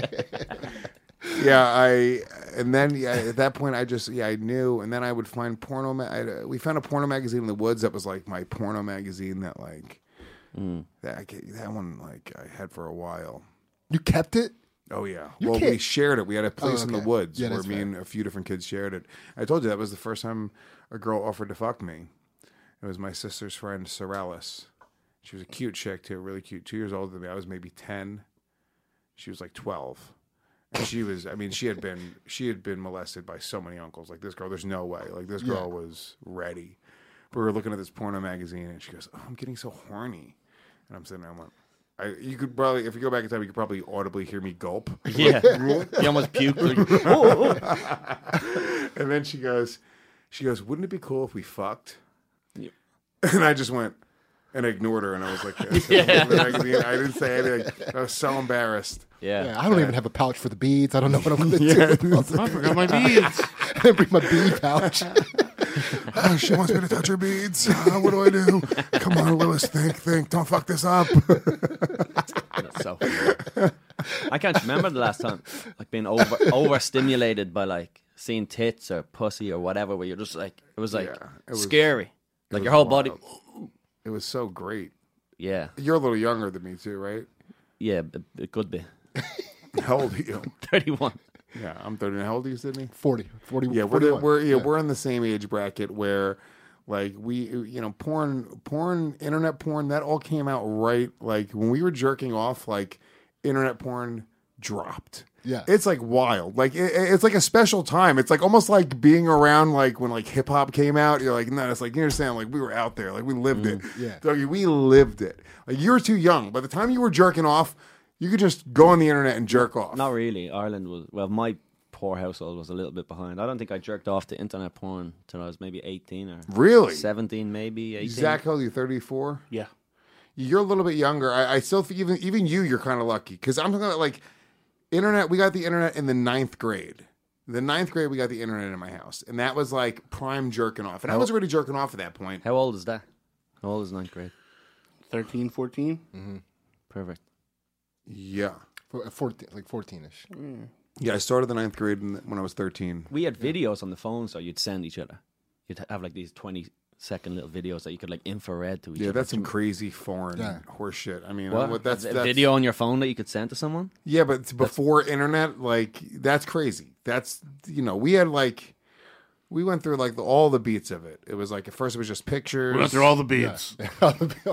Yeah, I and then yeah, at that point I just yeah I knew, and then I would find porno. Ma- I, we found a porno magazine in the woods that was like my porno magazine that like Mm. that I, that one like I had for a while. You kept it? Oh yeah. You well, can't- we shared it. We had a place Oh, in the okay. woods Yeah, where that's me fair. and a few different kids shared it. I told you that was the first time a girl offered to fuck me. It was my sister's friend Sorellis. She was a cute chick too, really cute. Two years older than me. I was maybe ten. She was like twelve. And she was, I mean, she had been, she had been molested by so many uncles. Like this girl, there's no way. Like this girl Yeah. was ready. But we were looking at this porno magazine, and she goes, "Oh, I'm getting so horny." And I'm sitting there, I'm like, I, you could probably, if you go back in time, you could probably audibly hear me gulp. Yeah. You almost puked. Like, oh, oh. And then she goes, she goes, "Wouldn't it be cool if we fucked?" Yep. And I just went and ignored her, and I was like, Yeah. I didn't say anything. I was so embarrassed. Yeah. Yeah, I don't even have a pouch for the beads. I don't know what I'm going to Yeah. do. with them. I forgot my beads. I didn't bring my bead pouch. Oh, she wants me to touch her beads. Uh, what do I do? Come on, Lewis, think, think. Don't fuck this up. That's so funny. I can't remember the last time like being over overstimulated by like seeing tits or pussy or whatever, where you're just like it was like Yeah, it was- scary, It like was your whole body. wild. It was so great. Yeah, You're a little younger than me too, right? yeah, it, it could be. How old are you? Thirty-one. Yeah, I'm thirty. How old are you, Sydney? forty. forty Yeah, we're the, forty-one. we're yeah, we're in the same age bracket where, like, we you know porn porn internet porn that all came out right like when we were jerking off, like internet porn dropped. Yeah. It's like wild. Like it, it's like a special time. It's like almost like being around like when like hip hop came out. You're like, no, it's like you understand. Like we were out there. Like we lived it. yeah. Doggy, we lived it. Like you were too young. By the time you were jerking off, you could just go on the internet and jerk off. Not really. Ireland was well. My poor household was a little bit behind. I don't think I jerked off to internet porn till I was maybe eighteen or Really? seventeen, maybe eighteen. Zach, how old are you? thirty-four. Yeah. You're a little bit younger. I, I still think even even you, you're kind of lucky because I'm talking about like internet. We got the internet in the ninth grade. The ninth grade, we got the internet in my house, and that was like prime jerking off. And I was already jerking off at that point. How old is that? How old is ninth grade? thirteen, fourteen Mm-hmm. Perfect. Yeah, For, fourteen, like fourteen-ish. yeah. I started the ninth grade in, when I was thirteen. We had videos on the phone, so you'd send each other. You'd have like these twenty second little videos that you could like infrared to each Yeah, other. that's some crazy foreign Yeah. horse shit. I mean, What? what? that's, a that's video on your phone that you could send to someone. Yeah, but before internet, like that's crazy. That's you know, we had like we went through like the, all the beats of it. It was like at first it was just pictures. We went through all the beats. Yeah.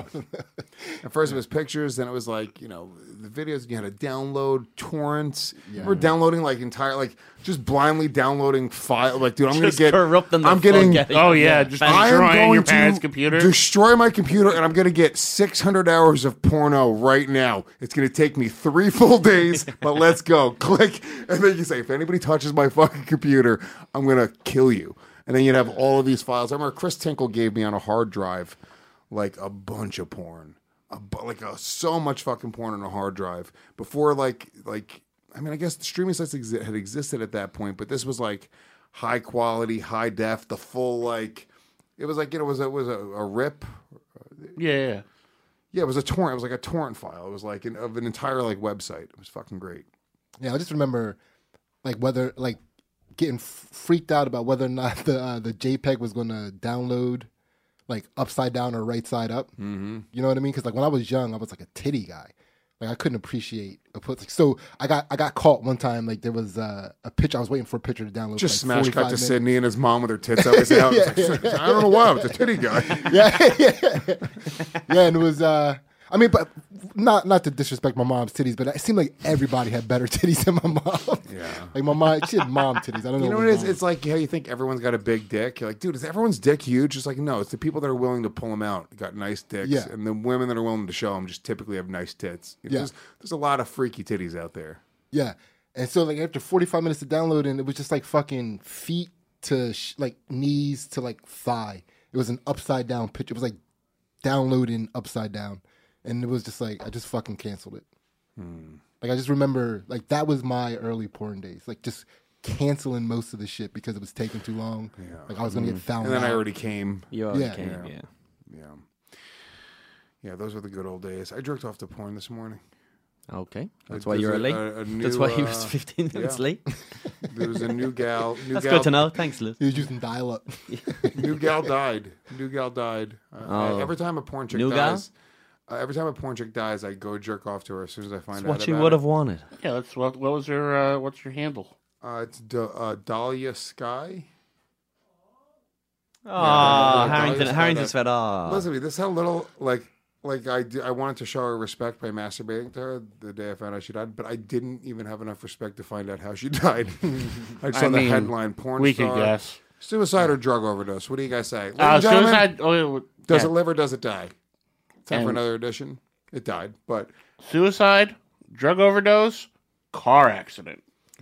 At first it was pictures, then it was like you know the videos. You had to download torrents. Yeah. We're downloading like entire like just blindly downloading file. Like, dude, I'm Just gonna get. corrupting the I'm fuck getting. out of Oh, it. yeah, just I am destroying going your to parents' computer. destroy my computer, and I'm going to get six hundred hours of porno right now. It's going to take me three full days, but let's go. Click, and then you say, if anybody touches my fucking computer, I'm going to kill you. And then you'd have all of these files. I remember Chris Tinkle gave me on a hard drive like a bunch of porn, a bu- like a, so much fucking porn on a hard drive before like like. I mean, I guess the streaming sites exi- had existed at that point, but this was like high quality, high def, the full like. It was like you know, it was a, it was a, a rip. Yeah, yeah, yeah. It was a torrent. It was like a torrent file. It was like an, of an entire like website. It was fucking great. Yeah, I just remember like whether like getting f- freaked out about whether or not the uh, the JPEG was going to download like upside down or right side up. Mm-hmm. You know what I mean? Because like when I was young, I was like a titty guy. Like I couldn't appreciate a put. So I got I got caught one time. Like there was uh, a picture. I was waiting for a picture to download. Just for, like, smash cut to forty-five minutes. Sydney and his mom with her tits always out. Yeah, It's like, yeah. I don't know why I was a titty guy. yeah, yeah, yeah. And it was. Uh, I mean, but not not to disrespect my mom's titties, but it seemed like everybody had better titties than my mom. Yeah. Like my mom, she had mom titties. I don't know. You know what what it is? mom- It's like how you think everyone's got a big dick. You're like, dude, is everyone's dick huge? It's like, no, it's the people that are willing to pull them out got nice dicks, Yeah. and the women that are willing to show them just typically have nice tits. You know, Yeah. there's, there's a lot of freaky titties out there. Yeah. And so like after forty-five minutes of downloading, it was just like fucking feet to sh- like knees to like thigh. It was an upside down picture. It was like downloading upside down. And it was just like, I just fucking canceled it. Hmm. Like I just remember like that was my early porn days. Like just canceling most of the shit because it was taking too long. Yeah. Like I was going to get found And then out. I already came. You already Yeah. came, Yeah. yeah. Yeah. Yeah, those were the good old days. I jerked off to porn this morning. Okay, that's Uh, why you there's were a- late. a- a That's new, why he was uh, fifteen minutes yeah. late. There was a new gal. New That's gal, good to know. Thanks, Liz. He was using dial up. New gal died. New gal died. Uh, Oh. every time a porn chick New gal? dies, uh, every time a porn chick dies, I go jerk off to her as soon as I find That's out. what you about would it. have wanted. yeah. That's what. What was your? Uh, what's your handle? Uh, it's D- uh, Dahlia Sky. Oh, Yeah, Harrington, Dahlia Sky Harrington died. said, oh. Listen to me. This how little like like I d- I wanted to show her respect by masturbating to her the day I found out she died, but I didn't even have enough respect to find out how she died. I saw I the mean, headline: porn we star, could guess. suicide or drug overdose. What do you guys say? Ladies Uh, and gentlemen, suicide. Oh, does yeah. it live or does it die? Time for And- another edition. It died, but Suicide, drug overdose, car accident.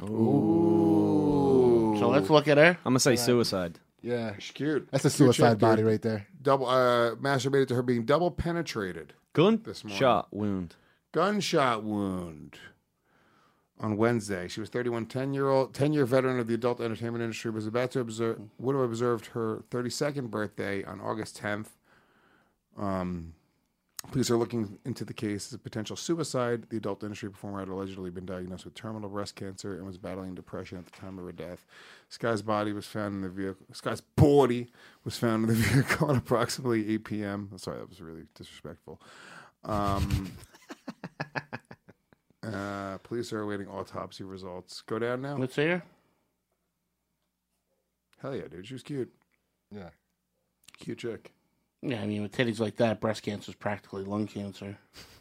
ooh. So let's look at her. I'm going to say suicide. Yeah. She's cute. That's a Cute suicide chick, body dude. right there. Double uh, masturbated to her being double penetrated. Gun This morning. shot wound. Gunshot wound on Wednesday. She was thirty-one, ten-year-old, ten-year veteran of the adult entertainment industry. Was about to observe, would have observed her thirty-second birthday on August tenth. Um, police are looking into the case as a potential suicide. The adult industry performer had allegedly been diagnosed with terminal breast cancer and was battling depression at the time of her death. Sky's body was found in the vehicle. Sky's body was found in the vehicle at approximately eight p.m. Sorry, that was really disrespectful. Um, uh, police are awaiting autopsy results. Go down now. Let's see her. Hell yeah, dude. She was cute. Yeah. Cute chick. Yeah, I mean, with titties like that, breast cancer is practically lung cancer.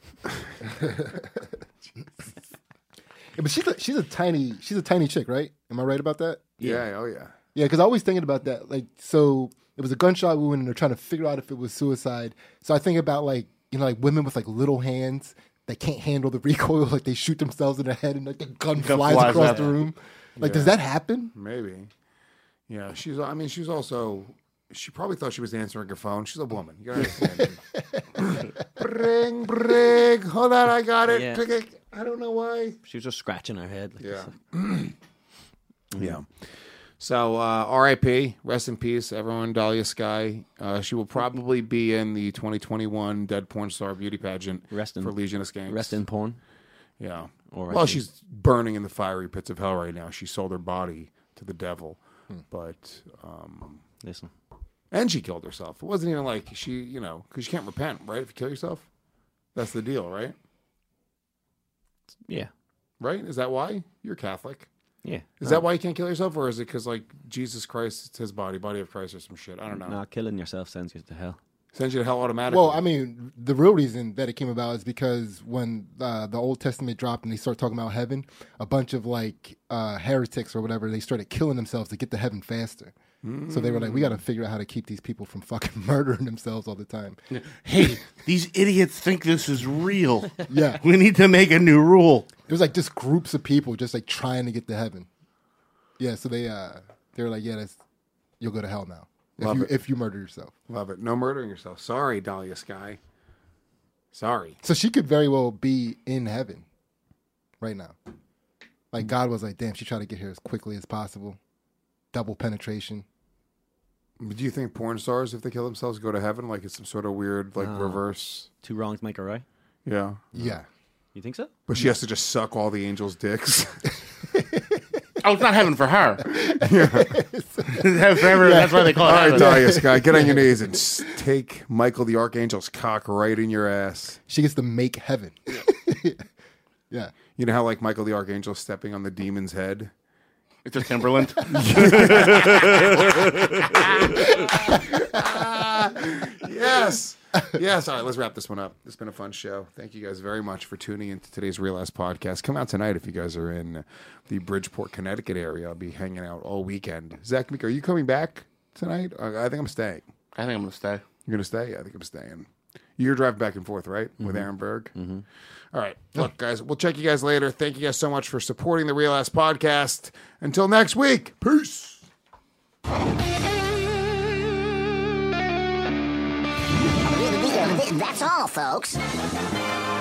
Yeah, but she's a, she's a tiny she's a tiny chick, right? Am I right about that? Yeah. Oh yeah. Yeah, because I was thinking about that. Like, so it was a gunshot wound, and they're trying to figure out if it was suicide. So I think about like you know like women with like little hands that can't handle the recoil, like they shoot themselves in the head, and like the gun Gun flies, flies across out. the room. Like, Yeah. does that happen? Maybe. Yeah. She's. I mean, she's also. She probably thought she was answering her phone. She's a woman. You gotta understand. Bring, bring. Hold on, I got it. Yeah. Click, click. I don't know why. She was just scratching her head. Like Yeah. Yeah. So, uh, R I P, rest in peace, everyone. Dahlia Sky. Uh, she will probably be in the twenty twenty-one Dead Porn Star Beauty Pageant Rest in- for Legion of Skanks. Rest in porn. Yeah. R I P. Well, she's burning in the fiery pits of hell right now. She sold her body to the devil. Hmm. But, um, Listen. And she killed herself. It wasn't even like she, you know, because you can't repent, right? If you kill yourself. That's the deal, right? Yeah. Right? Is that why? You're Catholic. Yeah. Is No. that why you can't kill yourself? Or is it because, like, Jesus Christ, it's his body, body of Christ or some shit? I don't know. No, killing yourself sends you to hell. Sends you to hell automatically. Well, I mean, the real reason that it came about is because when uh, the Old Testament dropped and they started talking about heaven, a bunch of like uh, heretics or whatever, they started killing themselves to get to heaven faster. So they were like, we got to figure out how to keep these people from fucking murdering themselves all the time. Hey, these idiots think this is real. Yeah. We need to make a new rule. It was like just groups of people just like trying to get to heaven. Yeah, so they uh, they were like, yeah, that's, you'll go to hell now if Love you it. if you murder yourself. Love it. No murdering yourself. Sorry, Dahlia Sky. Sorry. So she could very well be in heaven right now. Like God was like, damn, she tried to get here as quickly as possible. Double penetration. Do you think porn stars, if they kill themselves, go to heaven? Like it's some sort of weird, like No. reverse. Two wrongs make a right. Yeah. Yeah. You think so? But she has to just suck all the angels' dicks. Oh, it's not heaven for her. Yeah. Heaven forever. Yeah. That's why they call it All right, heaven. Dahlia Sky, get on your knees and s- take Michael the Archangel's cock right in your ass. She gets to make heaven. Yeah. You know how like Michael the Archangel stepping on the demon's head? It's a Timberland. Yes. Yes. All right, let's wrap this one up. It's been a fun show. Thank you guys very much for tuning into today's Real Ass Podcast. Come out tonight if you guys are in the Bridgeport, Connecticut area. I'll be hanging out all weekend. Zach, are you coming back tonight? Uh, I think I'm staying. I think I'm going to stay. You're going to stay? Yeah, I think I'm staying. You're driving back and forth, right? With Aaron Berg? Mm-hmm. All right. Look, guys, we'll check you guys later. Thank you guys so much for supporting the Real Ass Podcast. Until next week, peace. That's all, folks.